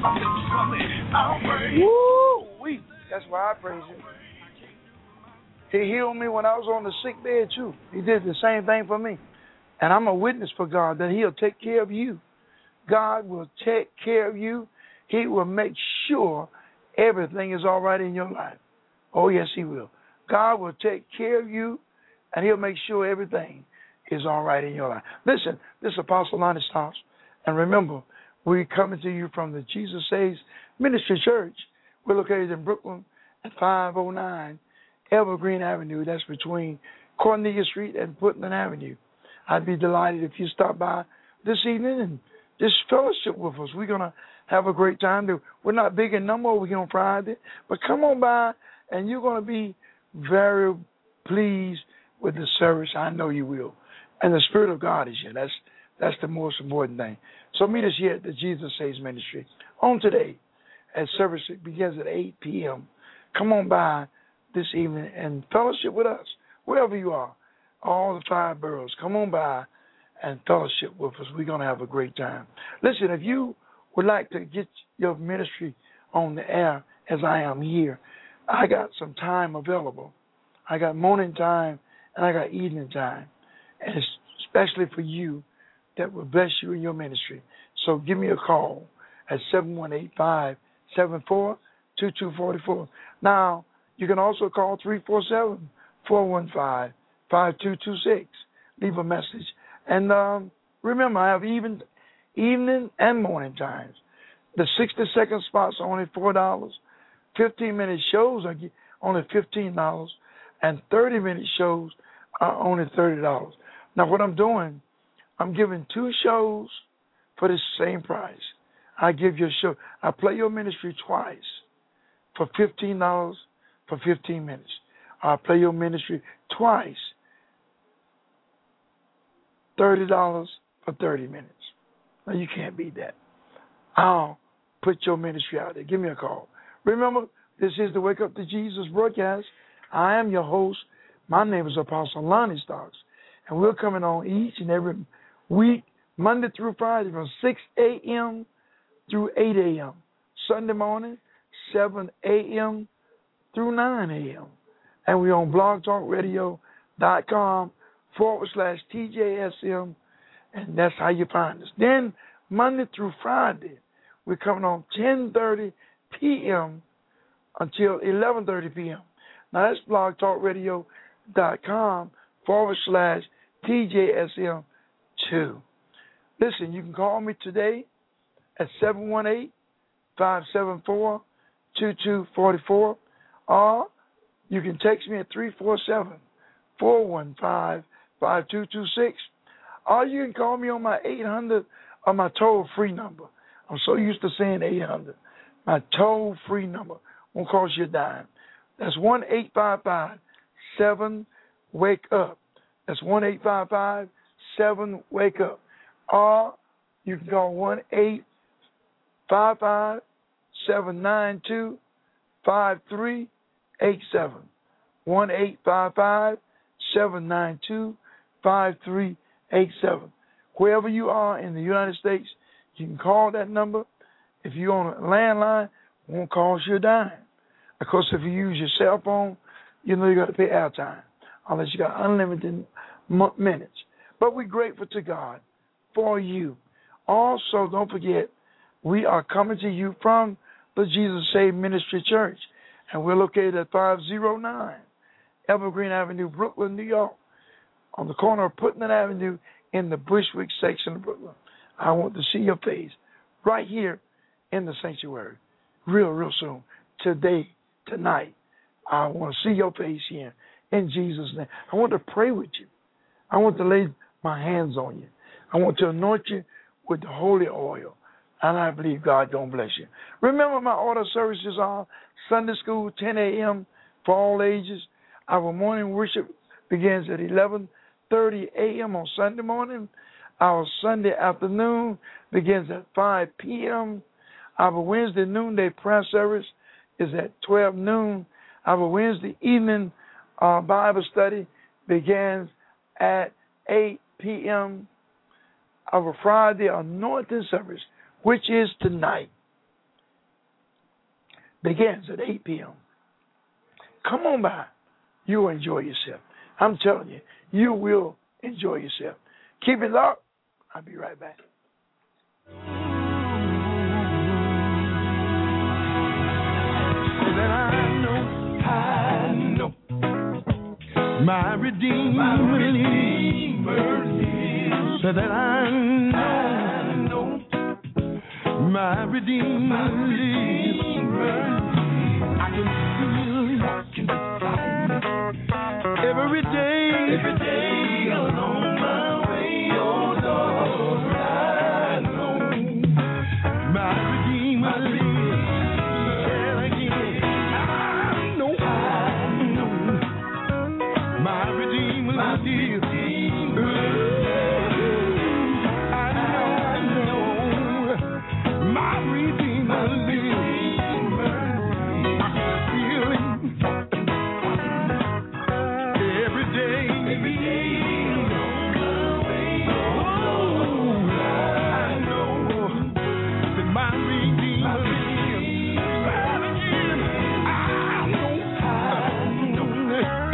I'll praise. Woo! We. That's why I praise Him. He healed me when I was on the sick bed too. He did the same thing for me. And I'm a witness for God that He'll take care of you. God will take care of you. He will make sure everything is all right in your life. Oh, yes, He will. God will take care of you, and He'll make sure everything is all right in your life. Listen, this is Apostle Lonnie Stocks. And remember, we're coming to you from the Jesus Saves Ministry Church. We're located in Brooklyn at five oh nine Evergreen Avenue. That's between Cornelia Street and Putnam Avenue. I'd be delighted if you stop by this evening and just fellowship with us. We're going to have a great time. We're not big in number. We're on Friday. But come on by, and you're going to be very pleased with the service. I know you will. And the Spirit of God is here. That's that's the most important thing. So meet us here at the Jesus Saves Ministry on today. As service begins at eight p.m. Come on by this evening and fellowship with us, wherever you are. All the five boroughs. Come on by and fellowship with us. We're going to have a great time. Listen, if you would like to get your ministry on the air as I am here, I got some time available. I got morning time and I got evening time. And it's especially for you that will bless you in your ministry. So give me a call at seven one eight, five seven four, two two four four. Now, you can also call three four seven, four one five, five two two six. Leave a message. And um, remember, I have even evening and morning times. The sixty-second spots are only four dollars. fifteen-minute shows are only fifteen dollars. And thirty-minute shows are only thirty dollars. Now, what I'm doing, I'm giving two shows for the same price. I give you a show. I play your ministry twice for fifteen dollars for fifteen minutes. I play your ministry twice, thirty dollars for thirty minutes. Now, you can't beat that. I'll put your ministry out there. Give me a call. Remember, this is the Wake Up to Jesus broadcast. I am your host. My name is Apostle Lonnie Stocks, and we're coming on each and every week, Monday through Friday, from six a.m. through eight a.m. Sunday morning, seven a.m. through nine a.m. And we're on blogtalkradio.com forward slash TJSM, and that's how you find us. Then, Monday through Friday, we're coming on ten thirty p.m. until eleven thirty p.m. Now, that's blogtalkradio.com forward slash TJSM two. Listen, you can call me today at seven one eight, five seven four, two two four four, or you can text me at three four seven, four one five, five two two six, or you can call me on my eight hundred or my toll-free number. I'm so used to saying eight hundred. My toll-free number won't cost you a dime. That's one eight five five, seven, wake up. That's one eight five five, seven, wake up. Or you can call one eight five five, seven nine two, five three eight seven. one eight five five, seven nine two, five three eight seven. Wherever you are in the United States, you can call that number. If you're on a landline, it won't cost you a dime. Of course, if you use your cell phone, you know you got to pay airtime, unless you got unlimited m- minutes. But we're grateful to God for you. Also, don't forget, we are coming to you from the Jesus Save Ministry Church, and we're located at five oh nine Evergreen Avenue, Brooklyn, New York, on the corner of Putnam Avenue in the Bushwick section of Brooklyn. I want to see your face right here in the sanctuary, real, real soon, today, tonight. I want to see your face here in Jesus' name. I want to pray with you. I want to lay my hands on you. I want to anoint you with the holy oil. And I believe God going to bless you. Remember, my order services are Sunday school, ten a.m. for all ages. Our morning worship begins at eleven thirty a.m. on Sunday morning. Our Sunday afternoon begins at five p.m. Our Wednesday noonday prayer service is at twelve noon. Our Wednesday evening uh, Bible study begins at eight p.m. Our Friday anointing service, which is tonight, begins at eight p.m. Come on by. You'll enjoy yourself. I'm telling you, you will enjoy yourself. Keep it locked. I'll be right back. That I know, I know, my Redeemer, my Redeemer lives. So that I know, I know, my Redeemer lives. I can feel Him walking beside me every day, every day along my way. Oh Lord, I know my Redeemer lives. My Redeemer, my Redeemer, I know, I know, my Redeemer lives. I can feel Him every day, every day. Oh, I know that my Redeemer lives. I know, I know.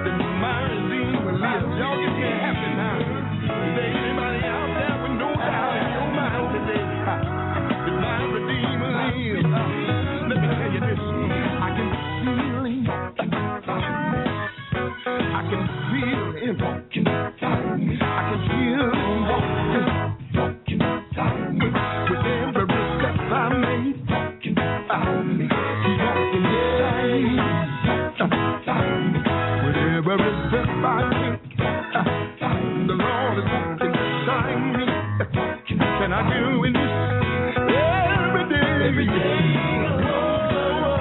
Y'all get me happy now. Is there anybody out there with no doubt in your mind today that my Redeemer lives? Let me tell you this. I can feel Him. I can feel Him walking beside me. I can feel Him walking, walking beside me. With every step I make, walking beside me. He's walking beside me, walking beside me. With every step I take, the Lord is walking beside me. Can I do it every day? Every day. Oh,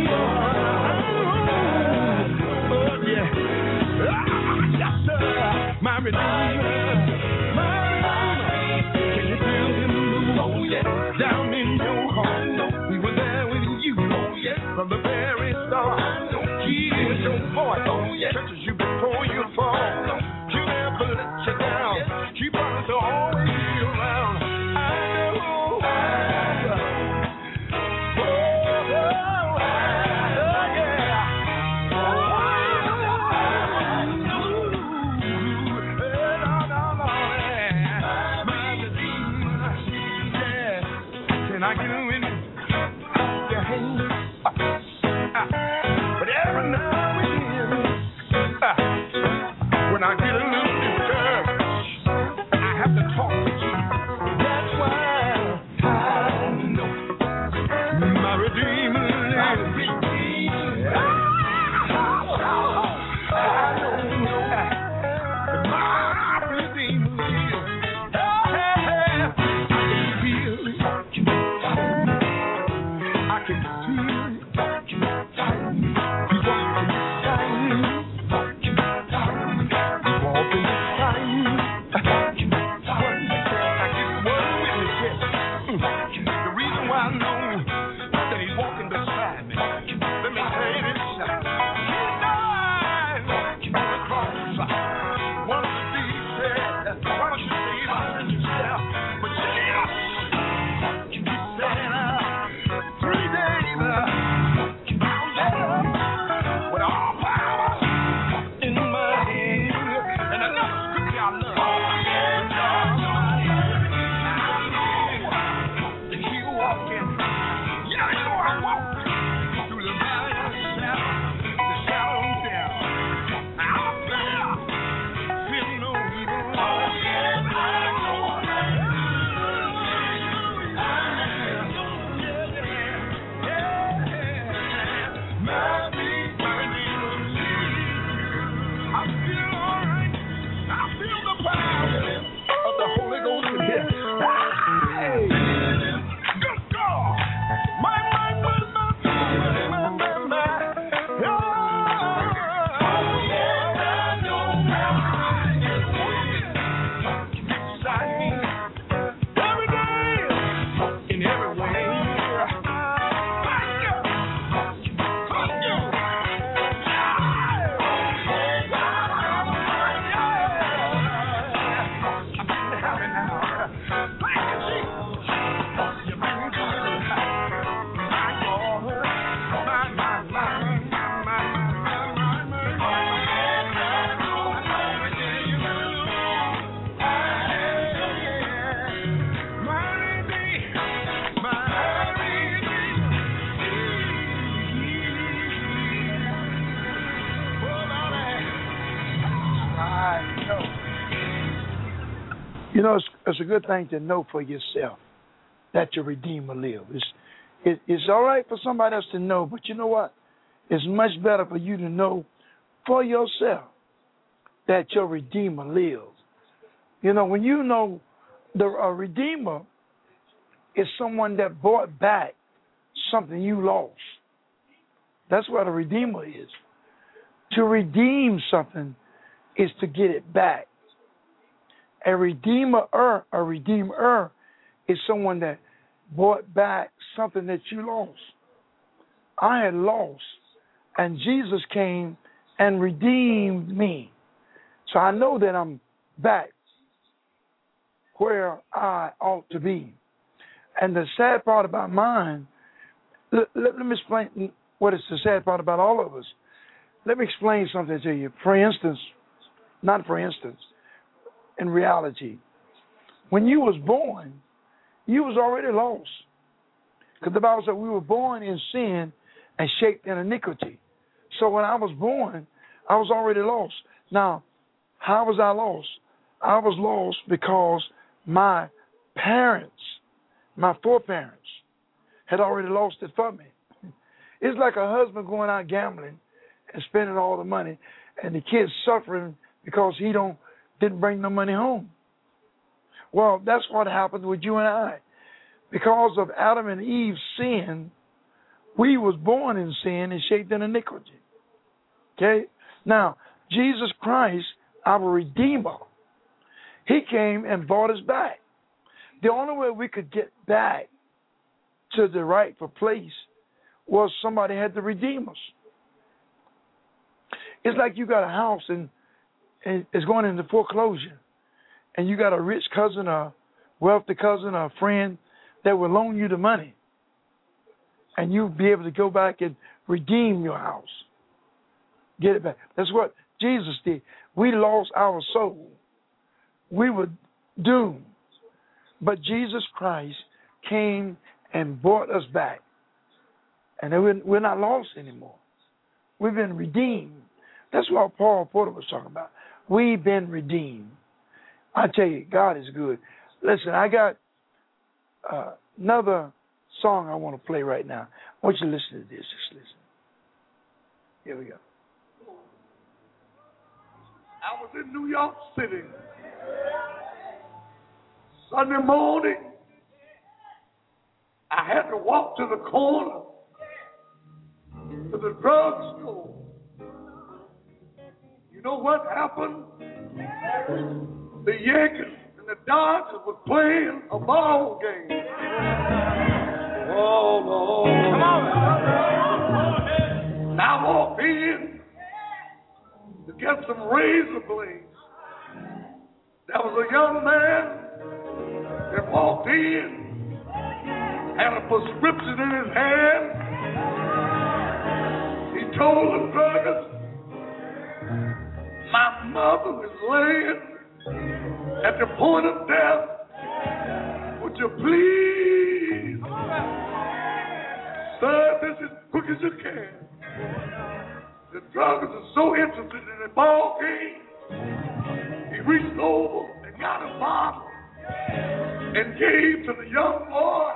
yeah. Yes, sir. My Redeemer. My Redeemer. Can you feel Him? Oh, yeah. Down in your heart. We were there with you. Oh, yeah. From the very start. He is your voice. Oh, yeah. Touches you before you fall. Let you down. She promised to always be around. I know. I know. Oh, oh, oh, yeah. Oh, I know. No, no, no, yeah. My Redeemer, yeah. Can I get in your hand? But every now and then, when I get a little to talk to you. That's why I know my Redeemer lives. I know that my Redeemer lives. I can feel it. I can feel it. He's walking beside me. Walking beside me. He's walking beside me. You know, it's, it's a good thing to know for yourself that your Redeemer lives. It's, it, it's all right for somebody else to know, but you know what? It's much better for you to know for yourself that your Redeemer lives. You know, when you know the a Redeemer is someone that bought back something you lost. That's what a Redeemer is. To redeem something is to get it back. A Redeemer, a Redeemer is someone that bought back something that you lost. I had lost, and Jesus came and redeemed me. So I know that I'm back where I ought to be. And the sad part about mine, let, let, let me explain what is the sad part about all of us. Let me explain something to you. For instance, not for instance, in reality, when you was born, you was already lost. Because the Bible said we were born in sin and shaped in iniquity. So when I was born, I was already lost. Now, how was I lost? I was lost because my parents, my foreparents, had already lost it for me. It's like a husband going out gambling and spending all the money, and the kid's suffering because he don't didn't bring no money home. Well, that's what happened with you and I. Because of Adam and Eve's sin, we was born in sin and shaped in iniquity. Okay? Now, Jesus Christ, our Redeemer, he came and brought us back. The only way we could get back to the rightful place was somebody had to redeem us. It's like you got a house and, and it's going into foreclosure, and you got a rich cousin, a wealthy cousin, or a friend that will loan you the money, and you'll be able to go back and redeem your house, get it back. That's what Jesus did. We lost our soul. We were doomed. But Jesus Christ came and brought us back. And we're not lost anymore. We've been redeemed. That's what Paul Porter was talking about. We've been redeemed. I tell you, God is good. Listen, I got uh, another song I want to play right now. I want you to listen to this. Just listen. Here we go. I was in New York City Sunday morning. I had to walk to the corner to the drugstore. You know what happened? The Yankees and the Dodgers were playing a ball game. Oh, Lord. Come on. And I walked in to get some razor blades. There was a young man that walked in, had a prescription in his hand. He told the druggist, my mother is laying at the point of death. Would you please serve this as quick as you can? The druggist is so interested in the ball game, he reached over and got a bottle and gave to the young boy.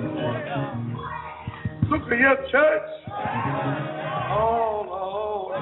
Look at here, church. Oh, Lord.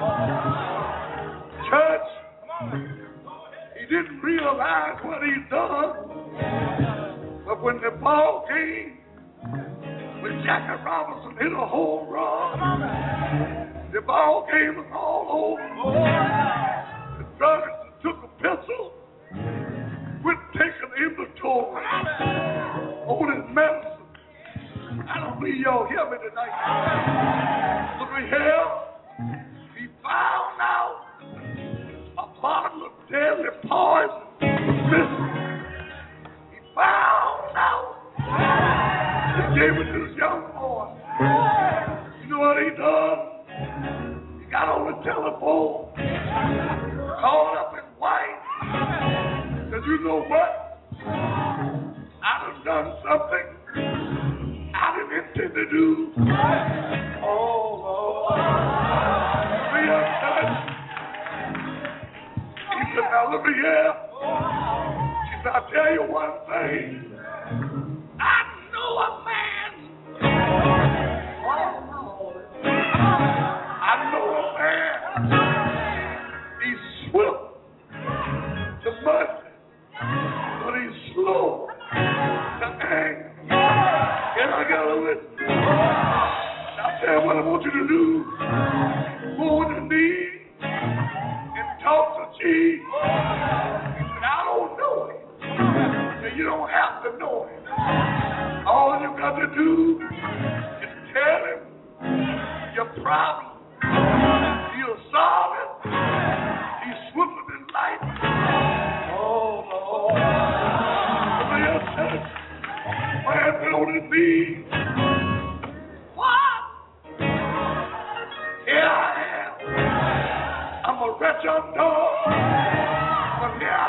Church, he didn't realize what he'd done. But when the ball game, when Jackie Robinson hit a home run, the ball game was all over. The druggist took a pencil, went taking inventory on his medicine. I don't believe y'all hear me tonight. Look at here. He found out a bottle of deadly poison was missing. He found out. He gave it to this young boy. You know what he done? He got on the telephone, called up his wife, said, you know what? I done done something I didn't intend to do. Oh, Lord. We are done. He said, now look here. She I'll tell you one thing. I know a man. I know a man. He's swift to mercy, but he's slow to anger. Can I get a witness? I'll tell you what I want you to do. Go on your knees and talk to Jesus. And I don't know him. And you don't have to know him. All you got to do is tell him your problem. He'll solve it. He's swifter than lightning. Oh, Lord. Somebody else said it. Man been on his knees. What? Here I am. I'm a wretch undone. But here I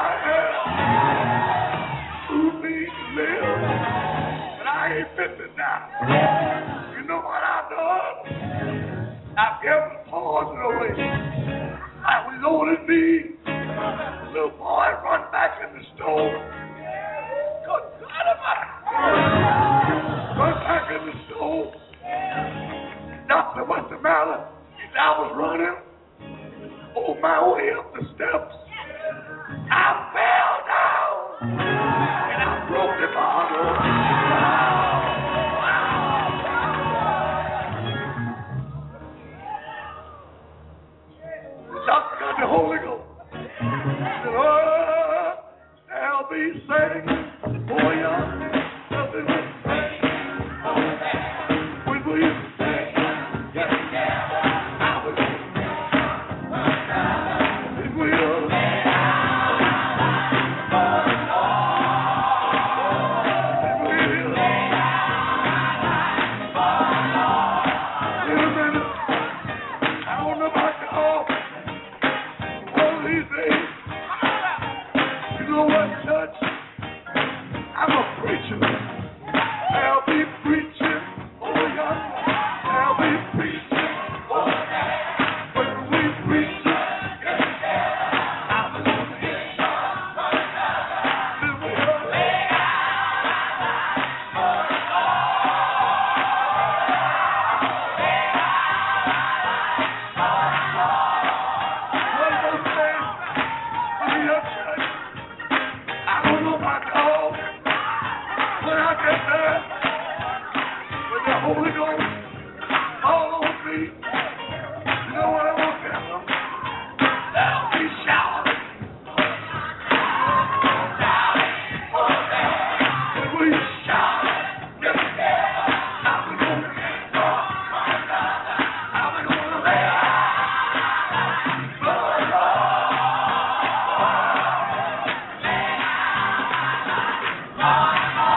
am. Who needs to live? But I ain't fit to die. You know what I've done? I've given the poison away. I was on his knees. The little boy run back in the store. Good God Almighty. Run back in the store. Doctor, what's the matter? He said, I was running on my way up the steps. I fell down and I broke the bottle. The doctor got the Holy Ghost. He said, oh, I'll be saved. Boy, young, nothing but faith. When will you say, yes, I will. When will you?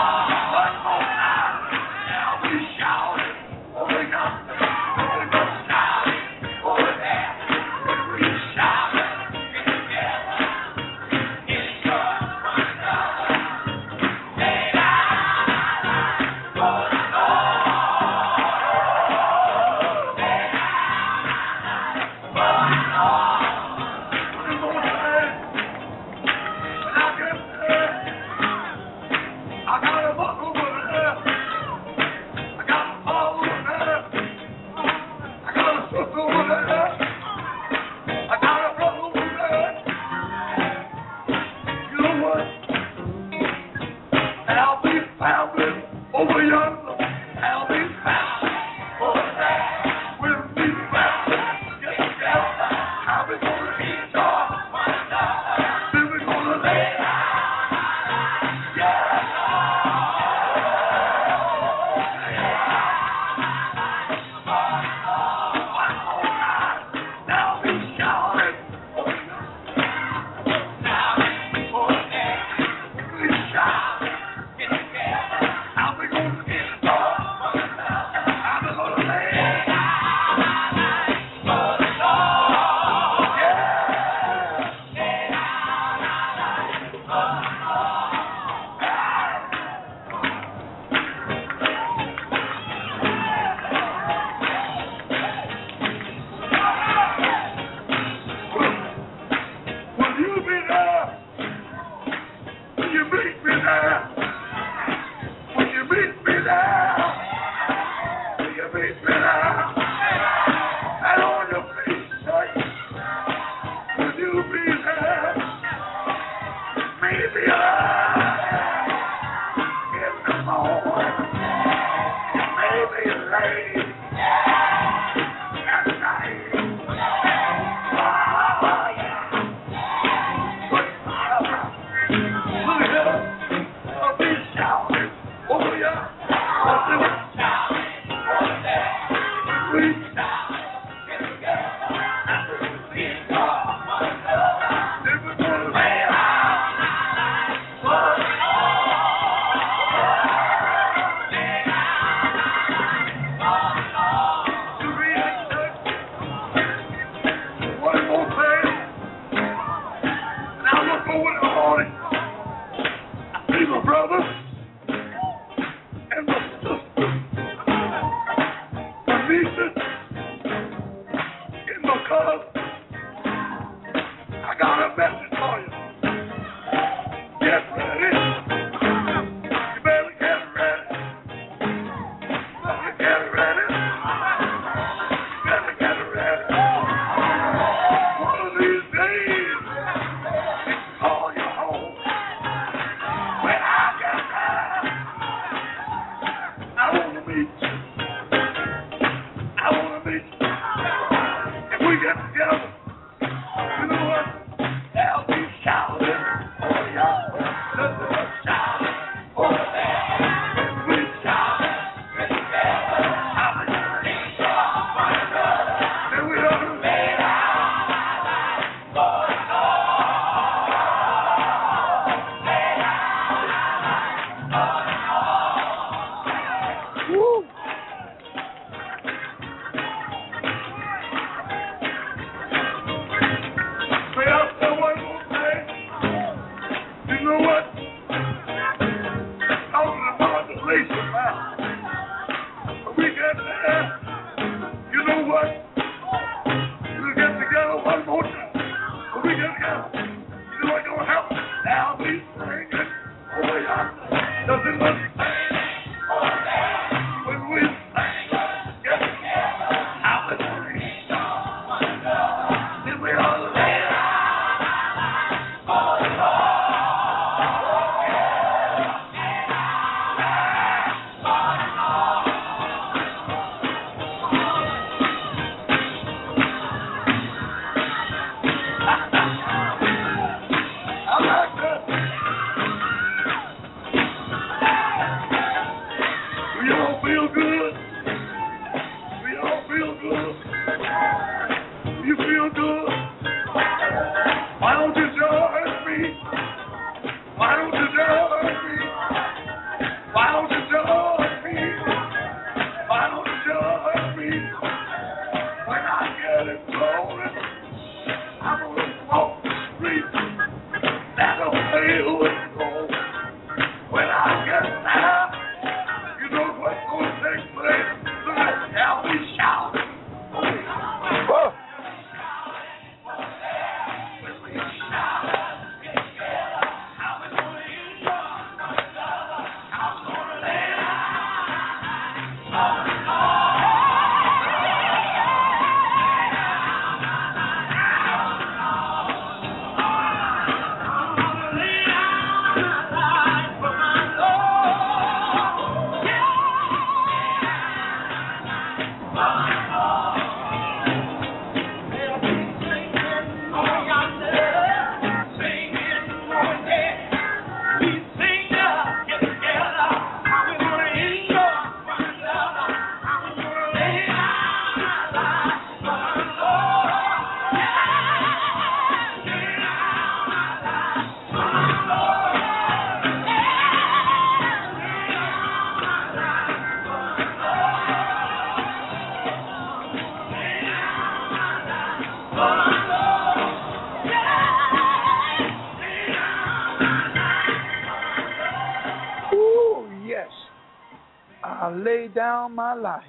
Shout! Lay down my life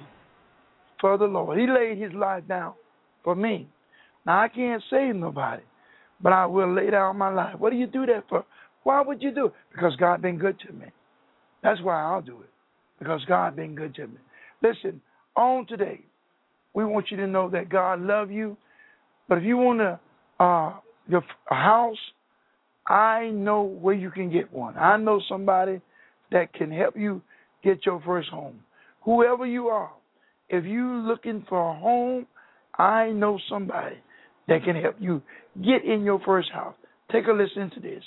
for the Lord. He laid his life down for me. Now, I can't save nobody, but I will lay down my life. What do you do that for? Why would you do it? Because God been good to me. That's why I'll do it, because God been good to me. Listen, on today, we want you to know that God love you, but if you want a, uh, your, a house, I know where you can get one. I know somebody that can help you get your first home. Whoever you are, If you're looking for a home, I know somebody that can help you get in your first house. Take a listen to this.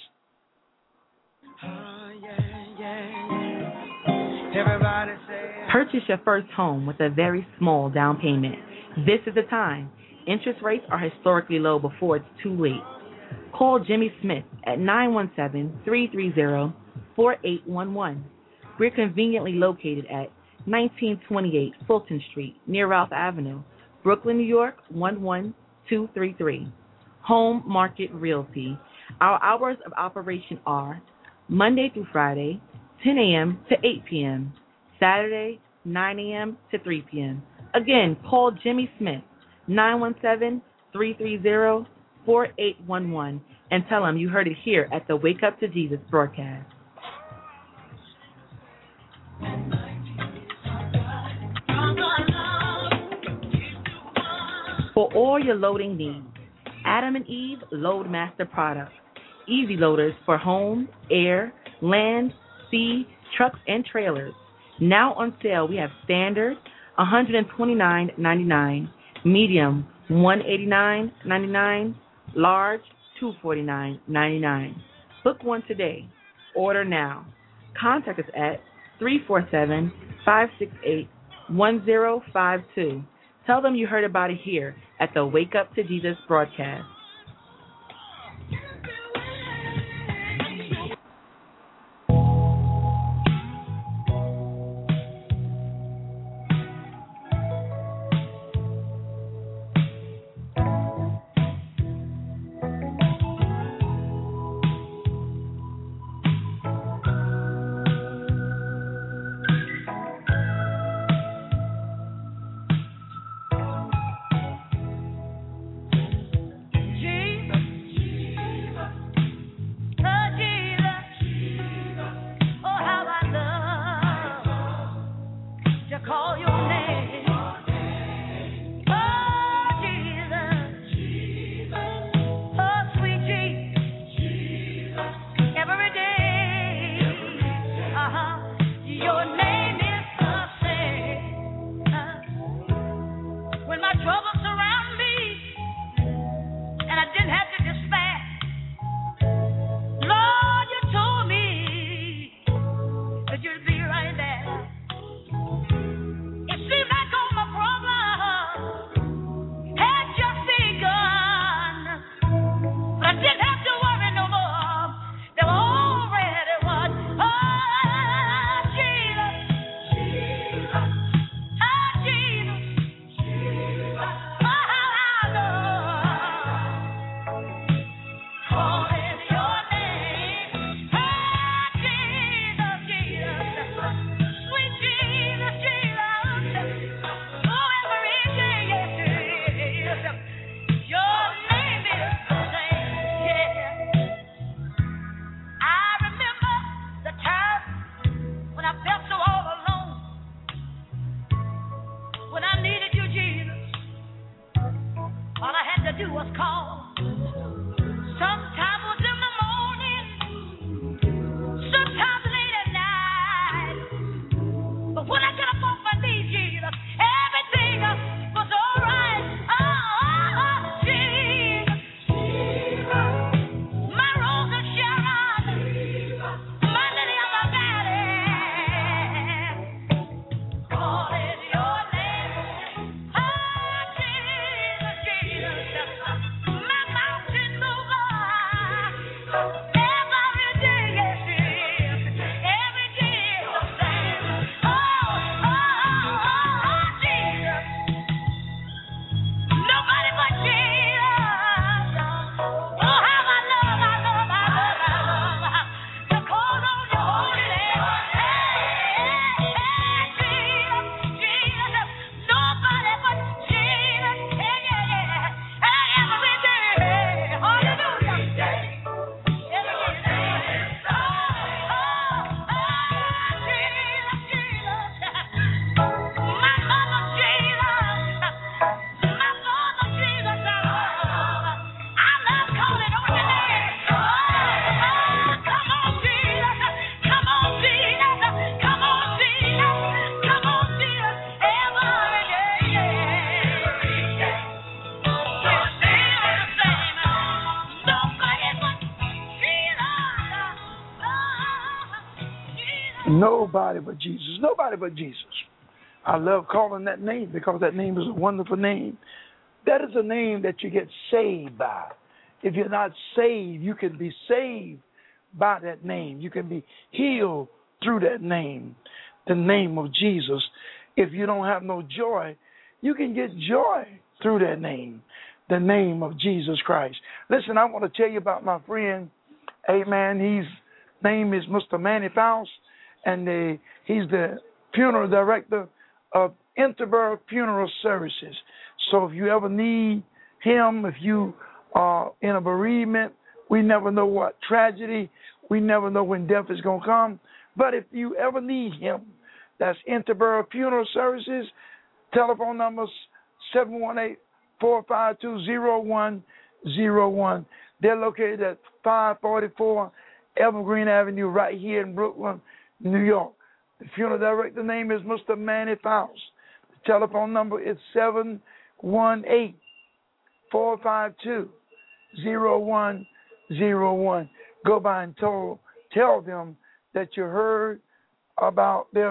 Oh, yeah, yeah, yeah. Everybody say, Purchase your first home with a very small down payment. This is the time. Interest rates are historically low before it's too late. Call Jimmy Smith at nine one seven, three three zero, four eight one one. We're conveniently located at nineteen twenty-eight Fulton Street, near Ralph Avenue, Brooklyn, New York, one one two three three. Home Market Realty. Our hours of operation are Monday through Friday, ten a.m. to eight p.m., Saturday, nine a.m. to three p.m. Again, call Jimmy Smith, nine one seven, three three zero, four eight one one, and tell him you heard it here at the Wake Up to Jesus broadcast. For all your loading needs, Adam and Eve Loadmaster products. Easy loaders for home, air, land, sea, trucks, and trailers. Now on sale, we have standard, one twenty-nine ninety-nine, medium, one eighty-nine ninety-nine, large, two forty-nine ninety-nine. Book one today. Order now. Contact us at three four seven, five six eight, one zero five two. Tell them you heard about it here at the Wake Up to Jesus broadcast. my mountain nobody but Jesus. Nobody but Jesus. I love calling that name because that name is a wonderful name. That is a name that you get saved by. If you're not saved, you can be saved by that name. You can be healed through that name, the name of Jesus. If you don't have no joy, you can get joy through that name, the name of Jesus Christ. Listen, I want to tell you about my friend. Amen. His name is Mister Manny Faust, and the, he's the funeral director of Interborough Funeral Services. So if you ever need him, if you are in a bereavement, we never know what tragedy, we never know when death is going to come. But if you ever need him, that's Interborough Funeral Services. Telephone numbers seven one eight, four five two, zero one zero one. They're located at five forty-four Evergreen Avenue right here in Brooklyn, New York. The funeral director name is Mister Manny Faust. The telephone number is seven one eight, four five two, zero one zero one. Go by and tell, tell them that you heard about their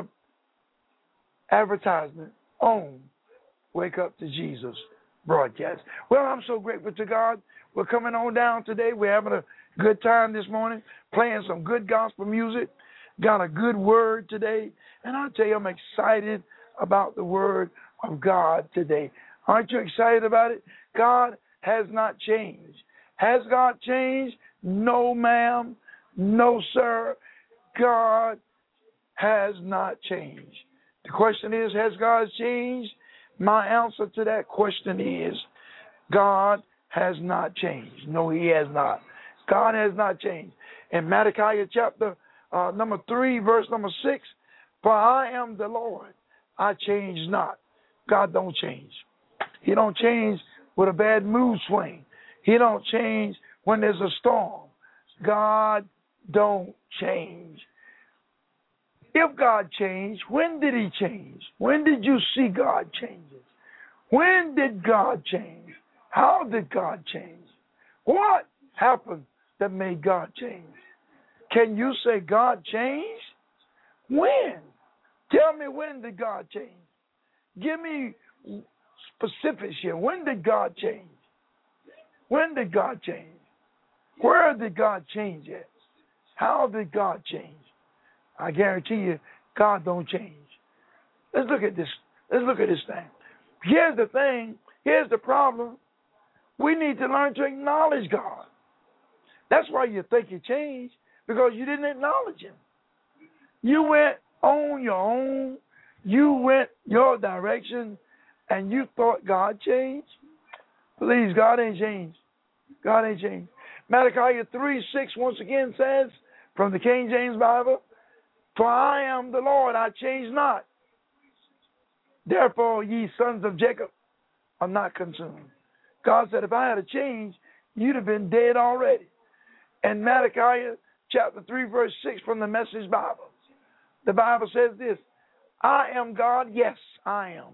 advertisement on Wake Up to Jesus broadcast. Well, I'm so grateful to God. We're coming on down today. We're having a good time this morning, playing some good gospel music. Got a good word today. And I'll tell you, I'm excited about the word of God today. Aren't you excited about it? God has not changed. Has God changed? No, ma'am. No, sir. God has not changed. The question is, has God changed? My answer to that question is, God has not changed. No, he has not. God has not changed. In Malachi chapter uh, number three, verse number six, for I am the Lord, I change not. God don't change. He don't change with a bad mood swing. He don't change when there's a storm. God don't change. If God changed, when did he change? When did you see God change? When did God change? How did God change? What happened that made God change? Can you say God changed? When? Tell me, when did God change? Give me specifics here. When did God change? When did God change? Where did God change at? How did God change? I guarantee you, God don't change. Let's look at this. Let's look at this thing. Here's the thing. Here's the problem. We need to learn to acknowledge God. That's why you think he changed, because you didn't acknowledge him. You went on your own. You went your direction, and you thought God changed. Please, God ain't changed. God ain't changed. Malachi three six once again says, from the King James Bible, for I am the Lord, I change not. Therefore, ye sons of Jacob are not consumed. God said, if I had a change, you'd have been dead already. And Malachi chapter three, verse six from the Message Bible, the Bible says this, I am God, yes, I am.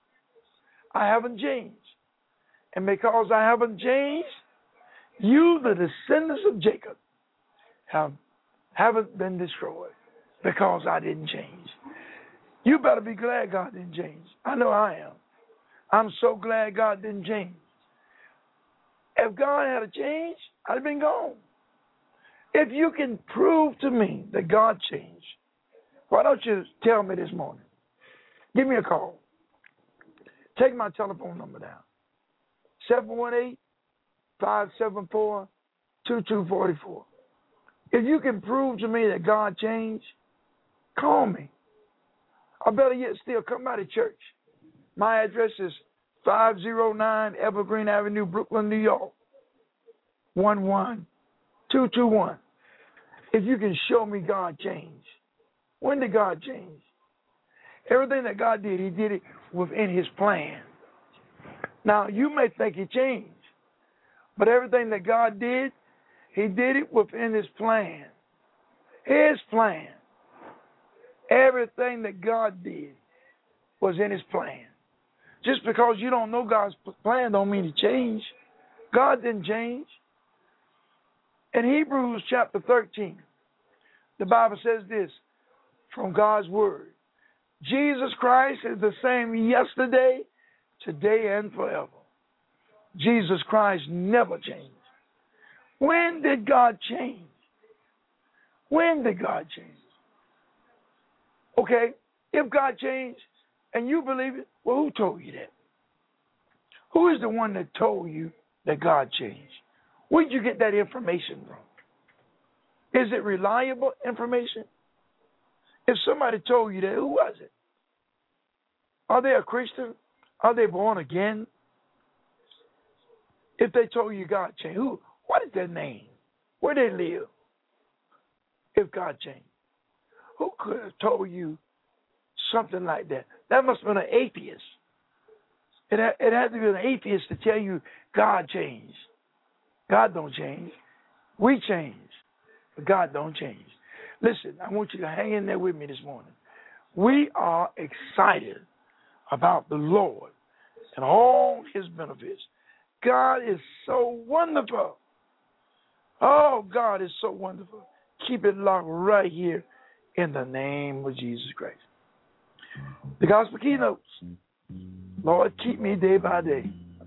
I haven't changed. And because I haven't changed, you, the descendants of Jacob, have, haven't been destroyed because I didn't change. You better be glad God didn't change. I know I am. I'm so glad God didn't change. If God had a change, I'd have been gone. If you can prove to me that God changed, why don't you tell me this morning? Give me a call. Take my telephone number down. seven one eight, five seven four, two two four four. If you can prove to me that God changed, call me. Or better yet still, come by to church. My address is five oh nine Evergreen Avenue, Brooklyn, New York, one one two two one. If you can show me God changed. When did God change? Everything that God did, he did it within his plan. Now, you may think he changed, but everything that God did, he did it within his plan. His plan. Everything that God did was in his plan. Just because you don't know God's plan don't mean he changed. God didn't change. In Hebrews chapter thirteen, the Bible says this, from God's word. Jesus Christ is the same yesterday, today, and forever. Jesus Christ never changed. When did God change? When did God change? Okay, if God changed and you believe it, well, who told you that? Who is the one that told you that God changed? Where did you get that information from? Is it reliable information? If somebody told you that, who was it? Are they a Christian? Are they born again? If they told you God changed, who? What is their name? Where they live? If God changed, who could have told you something like that? That must have been an atheist. It had, it had to be an atheist to tell you God changed. God don't change. We change, but God don't change. Listen, I want you to hang in there with me this morning. We are excited about the Lord and all his benefits. God is so wonderful. Oh, God is so wonderful. Keep it locked right here in the name of Jesus Christ. The gospel keynotes. Lord, keep me day by day.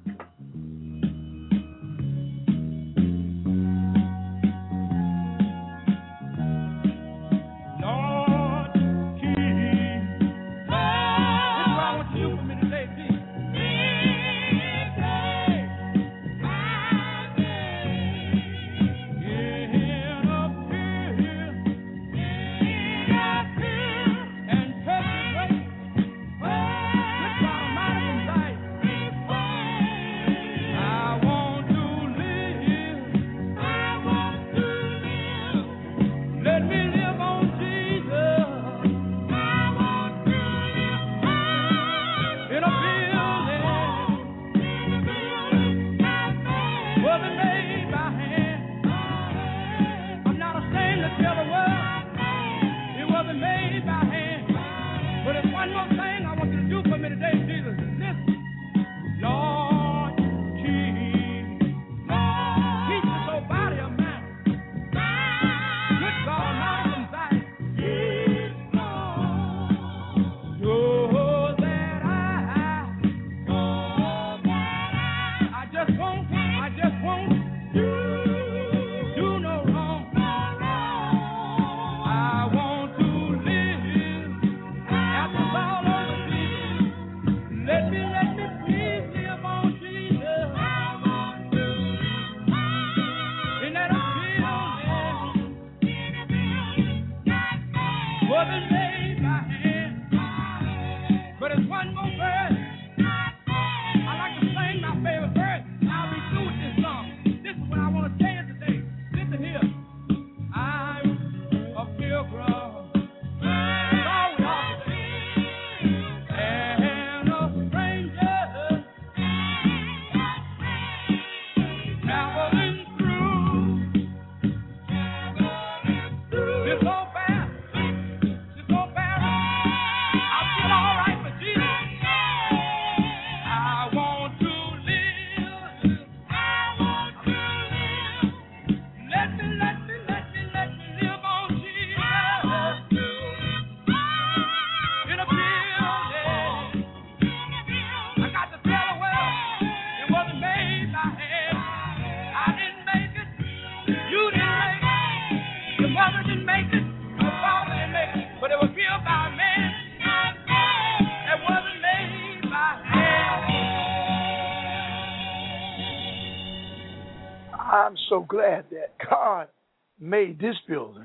I'm so glad that God made this building.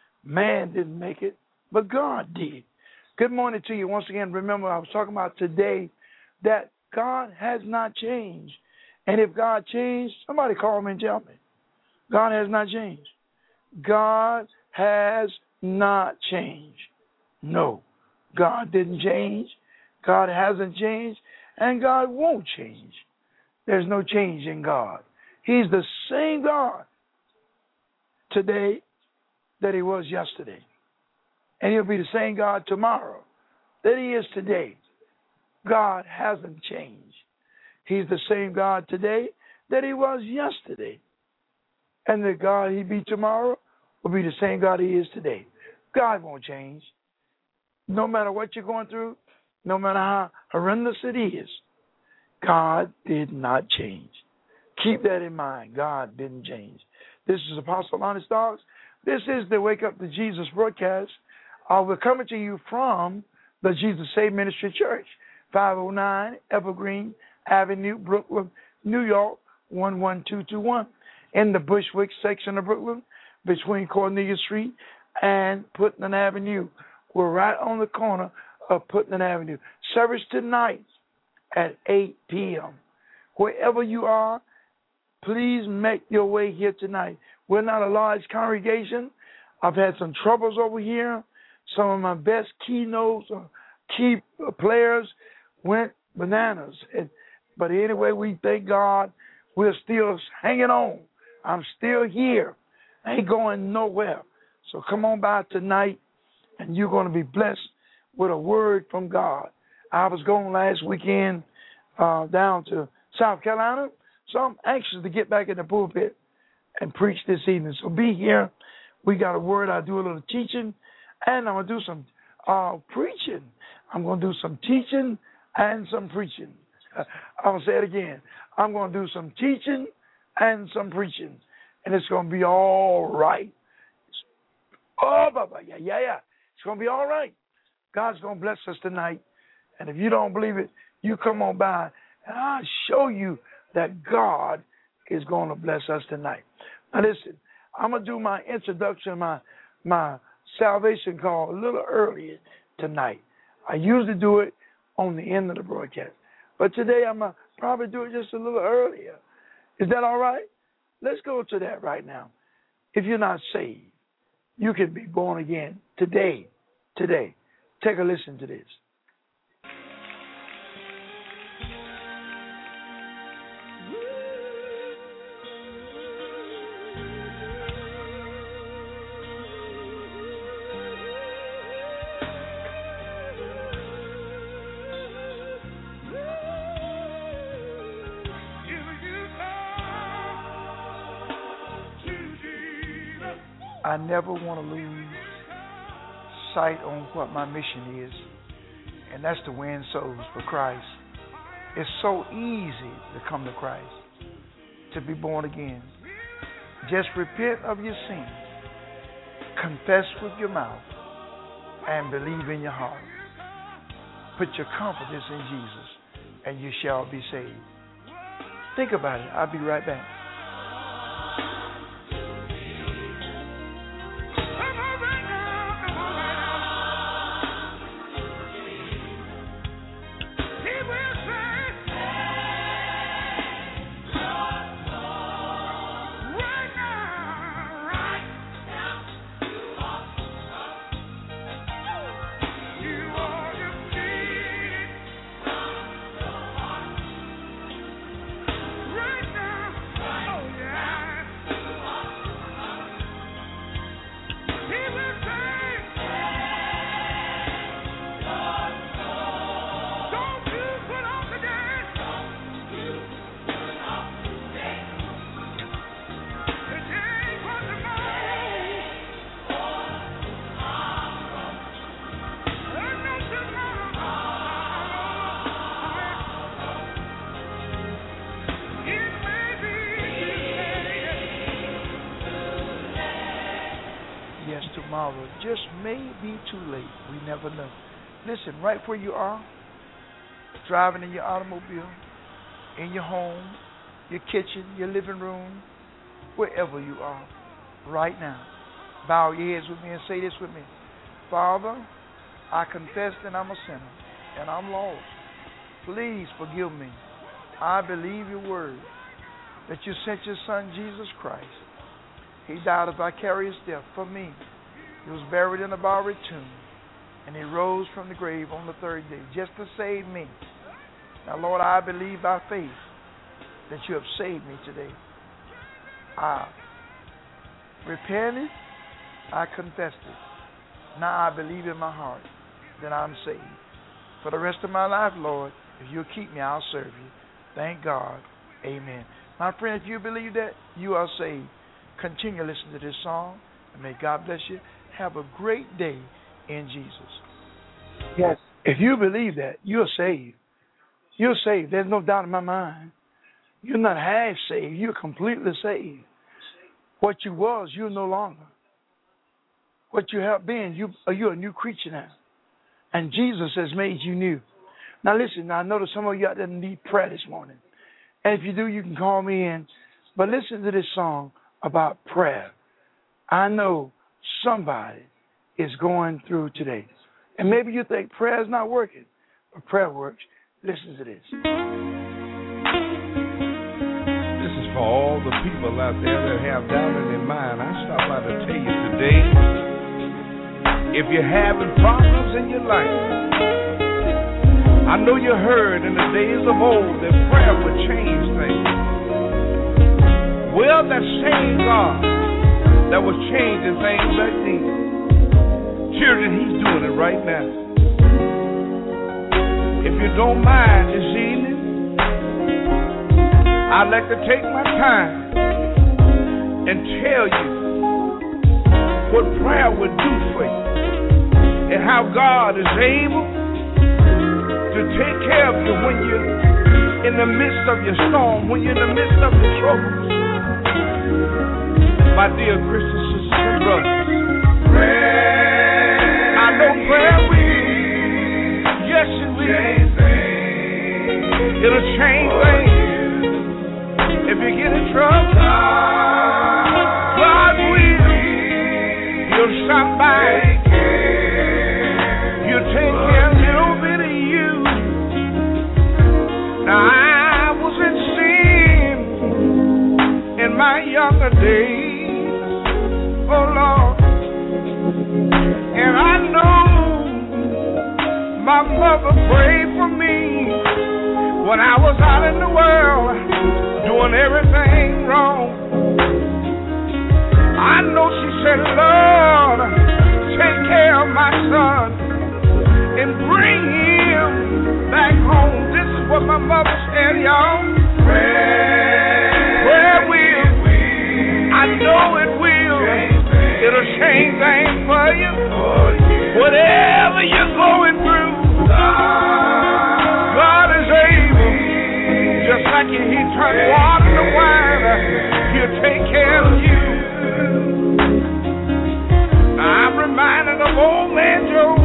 Man didn't make it, but God did. Good morning to you. Once again, remember I was talking about today that God has not changed. And if God changed, somebody call me and tell me. God has not changed. God has not changed. No, God didn't change. God hasn't changed, and God won't change. There's no change in God. He's the same God today that he was yesterday. And he'll be the same God tomorrow that he is today. God hasn't changed. He's the same God today that he was yesterday. And the God he be tomorrow will be the same God he is today. God won't change. No matter what you're going through, no matter how horrendous it is, God did not change. Keep that in mind. God didn't change. This is Apostle Honest Dogs. This is the Wake Up to Jesus broadcast. Uh, we're coming to you from the Jesus Save Ministry Church, five oh nine Evergreen Avenue, Brooklyn, New York, one one two two one, in the Bushwick section of Brooklyn, between Cornelia Street and Putnam Avenue. We're right on the corner of Putnam Avenue. Service tonight at eight p.m. Wherever you are, please make your way here tonight. We're not a large congregation. I've had some troubles over here. Some of my best keynotes or key players went bananas. And, but anyway, we thank God we're still hanging on. I'm still here. I ain't going nowhere. So come on by tonight, and you're going to be blessed with a word from God. I was going last weekend uh, down to South Carolina, so I'm anxious to get back in the pulpit and preach this evening. So be here. We got a word. I do a little teaching, and I'm going to do some uh, preaching. I'm going to do some teaching and some preaching. I'm going to say it again. I'm going to do some teaching and some preaching, and it's going to be all right. Oh, Baba, yeah, yeah, yeah. It's going to be all right. God's going to bless us tonight, and if you don't believe it, you come on by, and I'll show you that God is going to bless us tonight. Now, listen, I'm going to do my introduction, my my salvation call a little earlier tonight. I usually do it on the end of the broadcast, but today I'm going to probably do it just a little earlier. Is that all right? Let's go to that right now. If you're not saved, you can be born again today. Today. Take a listen to this. I never want to lose sight on what my mission is, and that's to win souls for Christ. It's so easy to come to Christ, to be born again. Just repent of your sins, confess with your mouth, and believe in your heart. Put your confidence in Jesus, and you shall be saved. Think about it. I'll be right back. Tomorrow just may be too late. We never know. Listen, right where you are, driving in your automobile, in your home, your kitchen, your living room, wherever you are, right now, bow your heads with me and say this with me. Father, I confess that I'm a sinner and I'm lost. Please forgive me. I believe your word, that you sent your son, Jesus Christ. He died a vicarious death for me. He was buried in a borrowed tomb, and he rose from the grave on the third day just to save me. Now, Lord, I believe by faith that you have saved me today. I repented. I confessed it. Now I believe in my heart that I'm saved. For the rest of my life, Lord, if you'll keep me, I'll serve you. Thank God. Amen. My friend, if you believe that, you are saved. Continue to listen to this song, and may God bless you. Have a great day in Jesus. Yes. If you believe that, you're saved. You're saved. There's no doubt in my mind. You're not half saved. You're completely saved. What you was, you're no longer. What you have been, you, you're a new creature now. And Jesus has made you new. Now listen, I know that some of you out there need prayer this morning. And if you do, you can call me in. But listen to this song about prayer. I know somebody is going through today. And maybe you think prayer is not working, but prayer works. Listen to this. This is for all the people out there that have doubt in their mind. I stopped by to tell you today, if you're having problems in your life, I know you heard in the days of old that prayer would change things. Well, that same God that was changing things back then, children, he's doing it right now. If you don't mind this evening, I'd like to take my time and tell you what prayer would do for you and how God is able to take care of you when you're in the midst of your storm, when you're in the midst of your troubles. My dear Christian sisters and brothers, prayer, I know prayer will. Yes, it will. It'll change things. If you get in trouble, God will. He'll stop by. He'll take care of a little bit of you. Now, I was in sin in my younger days, oh Lord, and I know my mother prayed for me when I was out in the world doing everything wrong. I know she said, Lord, take care of my son and bring him back home. This is what my mother said, y'all. Prayer, prayer will. I know it will. It'll change things for you. Whatever you're going through, God is able. Just like He turned water to wine, He'll take care of you. I'm reminded of old man Job.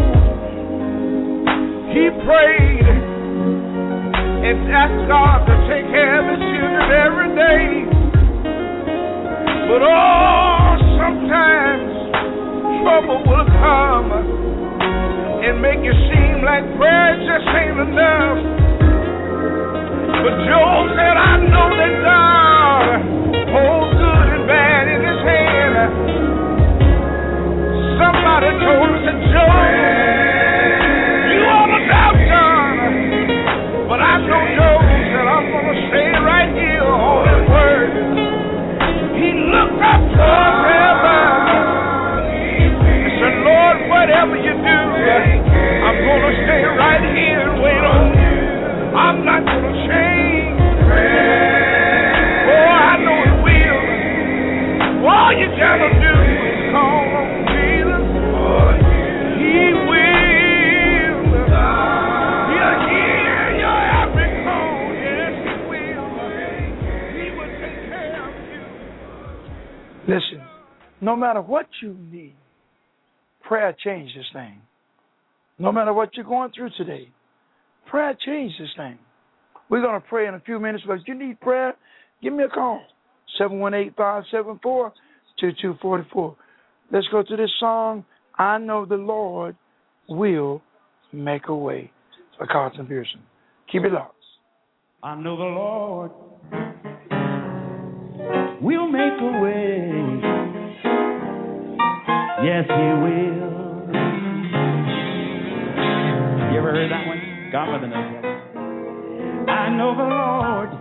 He prayed and asked God to take care of his children every day. But oh, sometimes trouble will come and make it seem like prayer just ain't enough. But Job said, I know that God holds good and bad in His hand. Somebody told us that Job, you ought to doubt God. But I know Job said, I'm going to stay right here on His word. He looked up to heaven and said, Lord, whatever you do, I'm going to stay right here and wait on you. I'm not going to change. Oh, I know it will. All you got to do is call on Jesus. He will. He'll hear your every call. Yes, He will. He will take care of you. Listen, no matter what you need, prayer changes things. No matter what you're going through today, prayer changes things. We're going to pray in a few minutes, but if you need prayer, give me a call, seven one eight, five seven four, two two four four. Let's go to this song, I Know the Lord Will Make a Way, by Carlton Pearson. Keep it locked. I know the Lord will make a way. Yes, He will. You ever heard that one? Godmother knows that. I know the Lord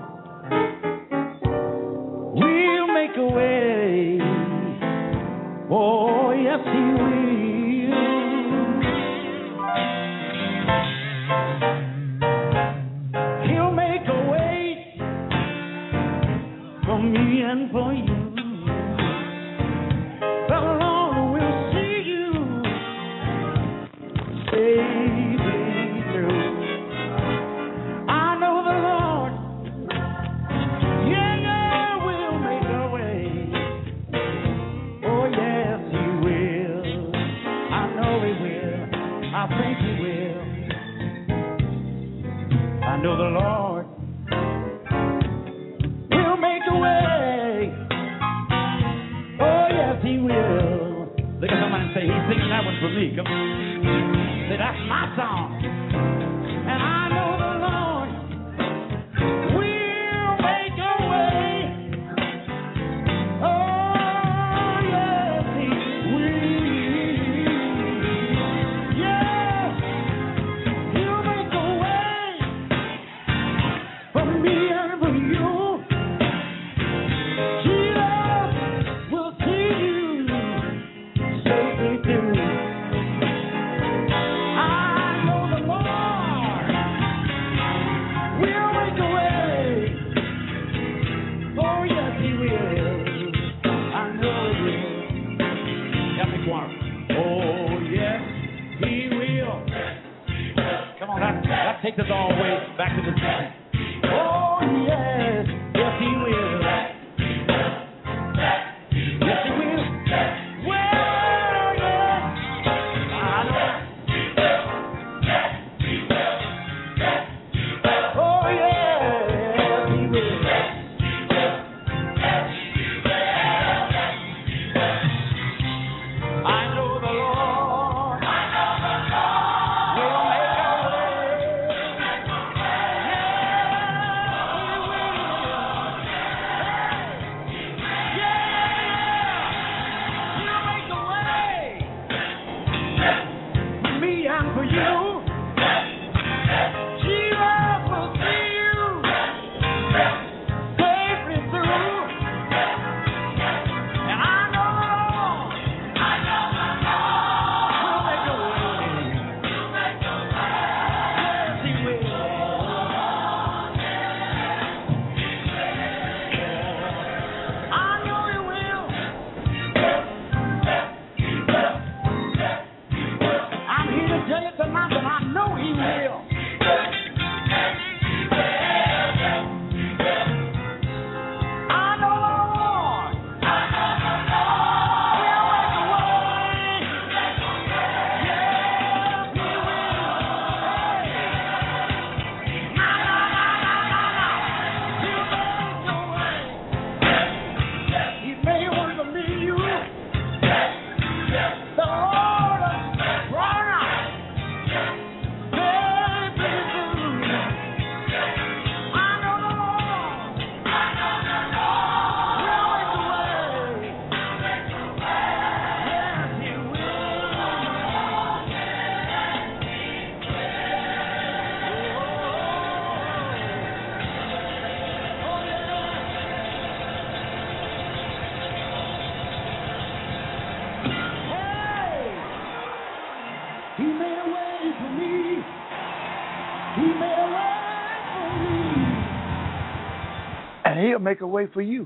will make a way. Oh, yes, He will. He'll make a way for me and for you. The Lord will see you. Say Lord will make a way. Oh, yes, He will. Look at somebody and say, He's singing that one for me. Come on. Say, that's my song. And I know the Lord will make a way. Oh, yes, He will. Yes, He'll make a way for me and for you. Jesus will see you safely through. I know the Lord will make a way. Oh, yes, He will. I know He will. Help me, choir. Oh, yes, He will. Come on, that, that takes us all the way back to the beginning. Oh, yes, yes, He will. Yes, He will. Well, yes, I know. Oh, yes, He will. I know the Lord will make a way. And He'll make a way for you.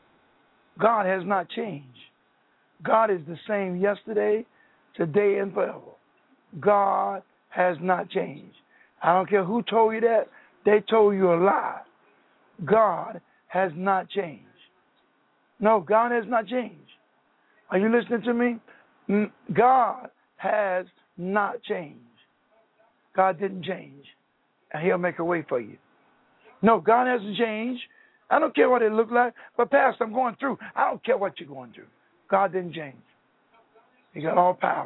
God has not changed. God is the same yesterday, today, and forever. God has not changed. I don't care who told you that. They told you a lie. God has not changed. No, God has not changed. Are you listening to me? God has not changed. God didn't change. And He'll make a way for you. No, God hasn't changed. I don't care what it looked like. But, Pastor, I'm going through. I don't care what you're going through. God didn't change. He got all power.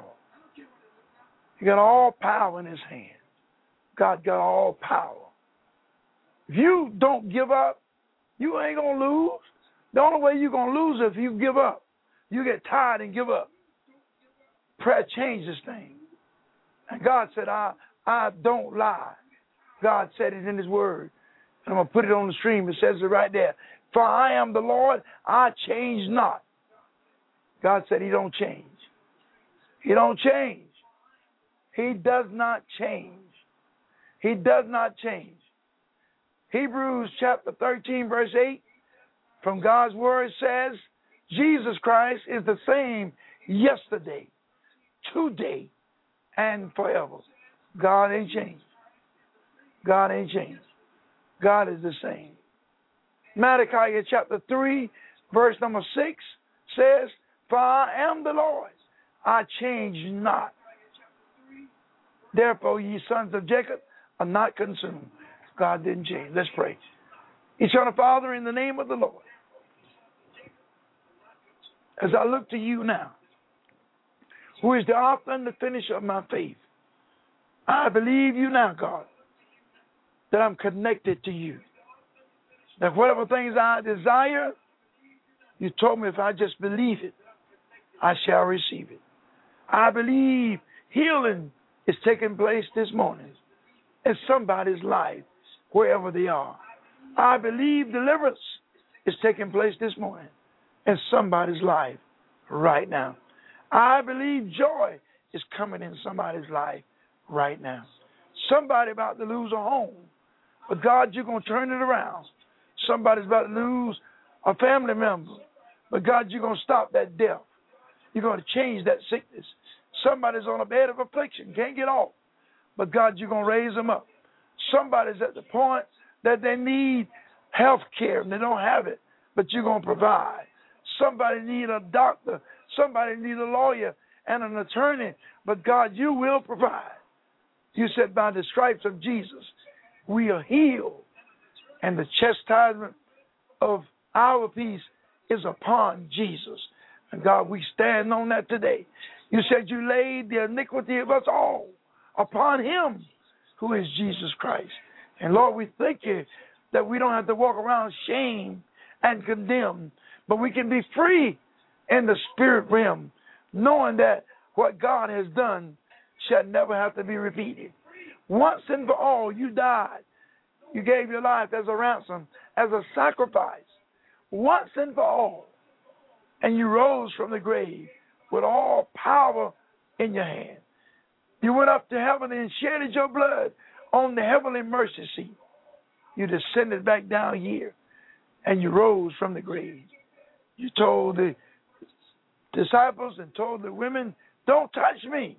He got all power in His hand. God got all power. If you don't give up, you ain't going to lose. The only way you're going to lose is if you give up. You get tired and give up. Prayer changes things. And God said, I, I don't lie. God said it in His Word. And I'm going to put it on the stream. It says it right there. For I am the Lord, I change not. God said He don't change. He don't change. He does not change. He does not change. Hebrews chapter thirteen, verse eight, from God's Word says, Jesus Christ is the same yesterday, today, and forever. God ain't changed. God ain't changed. God is the same. Malachi chapter three, verse number six says, for I am the Lord, I change not. Therefore, ye sons of Jacob are not consumed. God didn't change. Let's pray. Eternal Father, in the name of the Lord, as I look to you now, who is the author and the finisher of my faith, I believe you now, God, that I'm connected to you. That whatever things I desire, you told me if I just believe it, I shall receive it. I believe healing is taking place this morning in somebody's life, wherever they are. I believe deliverance is taking place this morning in somebody's life right now. I believe joy is coming in somebody's life right now. Somebody about to lose a home, but God, you're going to turn it around. Somebody's about to lose a family member, but God, you're going to stop that death. You're going to change that sickness. Somebody's on a bed of affliction, can't get off, but God, you're going to raise them up. Somebody's at the point that they need health care and they don't have it, but you're going to provide. Somebody need a doctor. Somebody need a lawyer and an attorney, but God, you will provide. You said by the stripes of Jesus, we are healed, and the chastisement of our peace is upon Jesus. And God, we stand on that today. You said you laid the iniquity of us all upon him who is Jesus Christ. And Lord, we thank you that we don't have to walk around shamed and condemned, but we can be free in the spirit realm, knowing that what God has done shall never have to be repeated. Once and for all, you died. You gave your life as a ransom, as a sacrifice, once and for all. And you rose from the grave with all power in your hand. You went up to heaven and shedded your blood on the heavenly mercy seat. You descended back down here, and you rose from the grave. You told the disciples and told the women, don't touch me.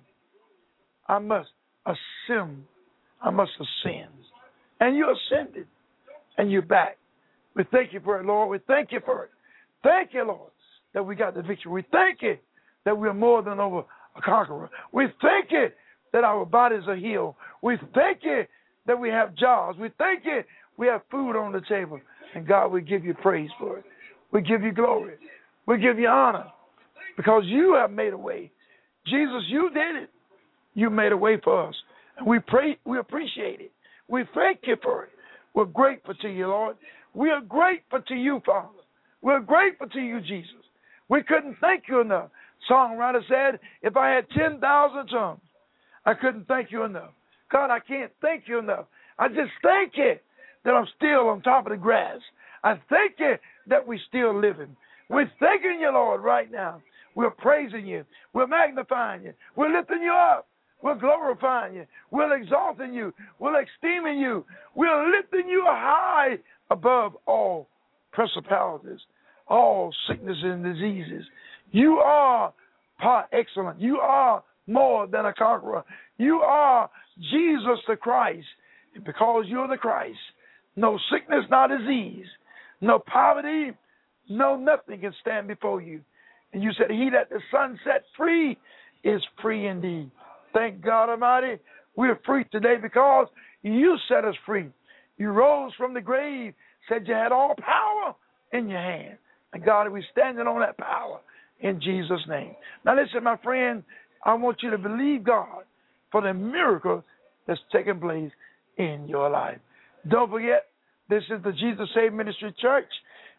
I must ascend. I must ascend. And you ascended, and you're back. We thank you for it, Lord. We thank you for it. Thank you, Lord, that we got the victory. We thank you that we're more than over a conqueror. We thank you that our bodies are healed. We thank you that we have jobs. We thank you we have food on the table. And God, we give you praise for it. We give you glory. We give you honor because you have made a way. Jesus, you did it. You made a way for us. And we pray, we appreciate it. We thank you for it. We're grateful to you, Lord. We are grateful to you, Father. We're grateful to you, Jesus. We couldn't thank you enough. Songwriter said, if I had ten thousand tongues, I couldn't thank you enough. God, I can't thank you enough. I just thank you that I'm still on top of the grass. I thank you that we're still living. We're thanking you, Lord, right now. We're praising you. We're magnifying you. We're lifting you up. We're glorifying you. We're exalting you. We're esteeming you. We're lifting you high above all principalities, all sicknesses and diseases. You are par excellent. You are more than a conqueror. You are Jesus the Christ. And because you're the Christ, no sickness, no disease, no poverty, no nothing can stand before you. And you said, he that the Son set free is free indeed. Thank God Almighty, we're free today because you set us free. You rose from the grave, said you had all power in your hand. And God, we're standing on that power in Jesus' name. Now listen, my friend, I want you to believe God for the miracle that's taking place in your life. Don't forget, this is the Jesus Save Ministry Church,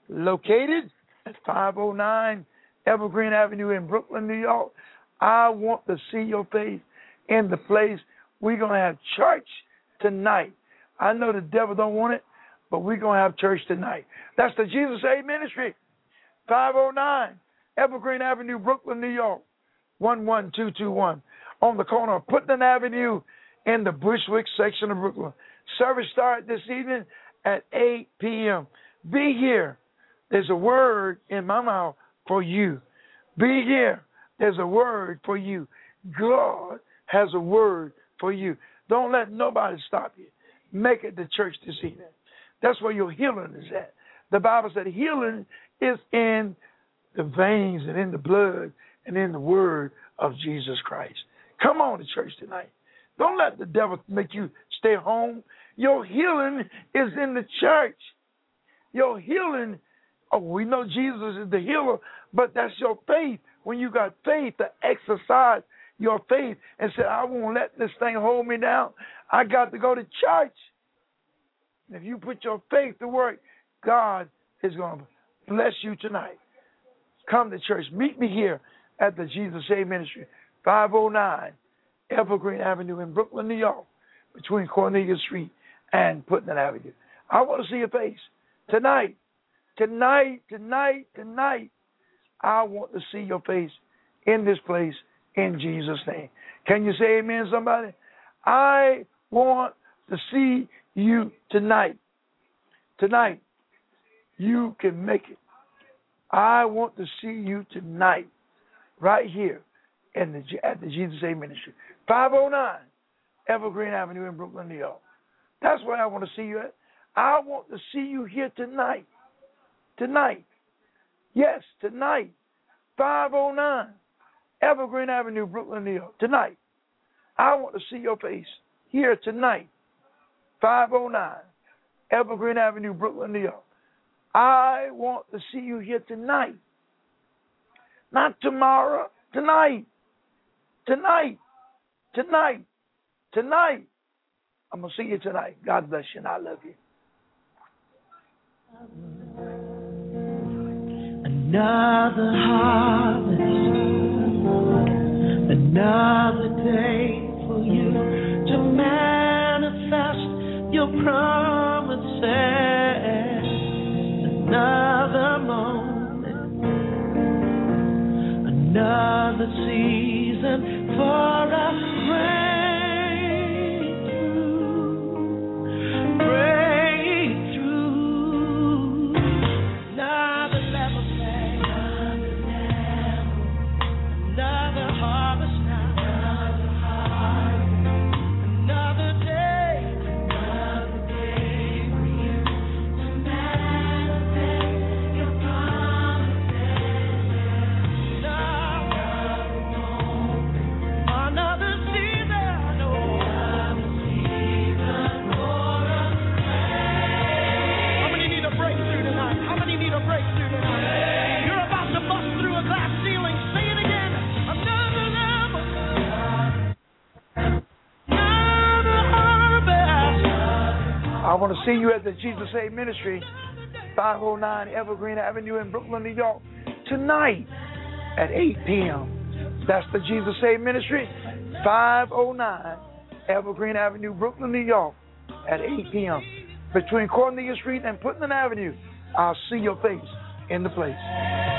located at five oh nine Evergreen Avenue in Brooklyn, New York. I want to see your face in the place. We're going to have church tonight. I know the devil don't want it, but we're going to have church tonight. That's the Jesus Save Ministry, five oh nine Evergreen Avenue, Brooklyn, New York, one one two two one, on the corner of Putnam Avenue in the Bushwick section of Brooklyn. Service starts this evening at eight p.m. Be here. There's a word in my mouth for you. Be here. There's a word for you. God has a word for you. Don't let nobody stop you. Make it to church this evening. That's where your healing is at. The Bible said healing is in the veins and in the blood and in the word of Jesus Christ. Come on to church tonight. Don't let the devil make you stay home. Your healing is in the church. Your healing, oh, we know Jesus is the healer, but that's your faith. When you got faith to exercise your faith and say, I won't let this thing hold me down. I got to go to church. If you put your faith to work, God is going to bless you tonight. Come to church. Meet me here at the Jesus Save Ministry, five oh nine Evergreen Avenue in Brooklyn, New York, between Cornelia Street and Putnam Avenue. I want to see your face tonight. Tonight, tonight, tonight. I want to see your face in this place in Jesus' name. Can you say amen, somebody? I want to see you tonight. Tonight, you can make it. I want to see you tonight, right here in the, at the Jesus Save Ministry, five oh nine Evergreen Avenue in Brooklyn, New York. That's where I want to see you at. I want to see you here tonight. Tonight. Yes, tonight. five oh nine Evergreen Avenue, Brooklyn, New York. Tonight. I want to see your face here tonight. five oh nine Evergreen Avenue, Brooklyn, New York. I want to see you here tonight. Not tomorrow. Tonight. Tonight. Tonight. Tonight. I'm going to see you tonight. God bless you and I love you. Another harvest, another day for you to manifest your promises. Another moment, another season for a breakthrough, breakthrough. Another level, another level, another harvest now, another harvest, another day, another day for you to manifest your promises. Another moment, another season, another season for a breakthrough. How many need a breakthrough tonight? How many need a breakthrough tonight? You're about to bust through a glass ceiling. Say it again. Another level. Another harvest. I want to see you at the Jesus Save Ministry, five oh nine Evergreen Avenue in Brooklyn, New York, tonight at eight p.m. That's the Jesus Save Ministry, five oh nine Evergreen Avenue, Brooklyn, New York, at eight p.m. Between Cornelia Street and Putnam Avenue. I'll see your face in the place.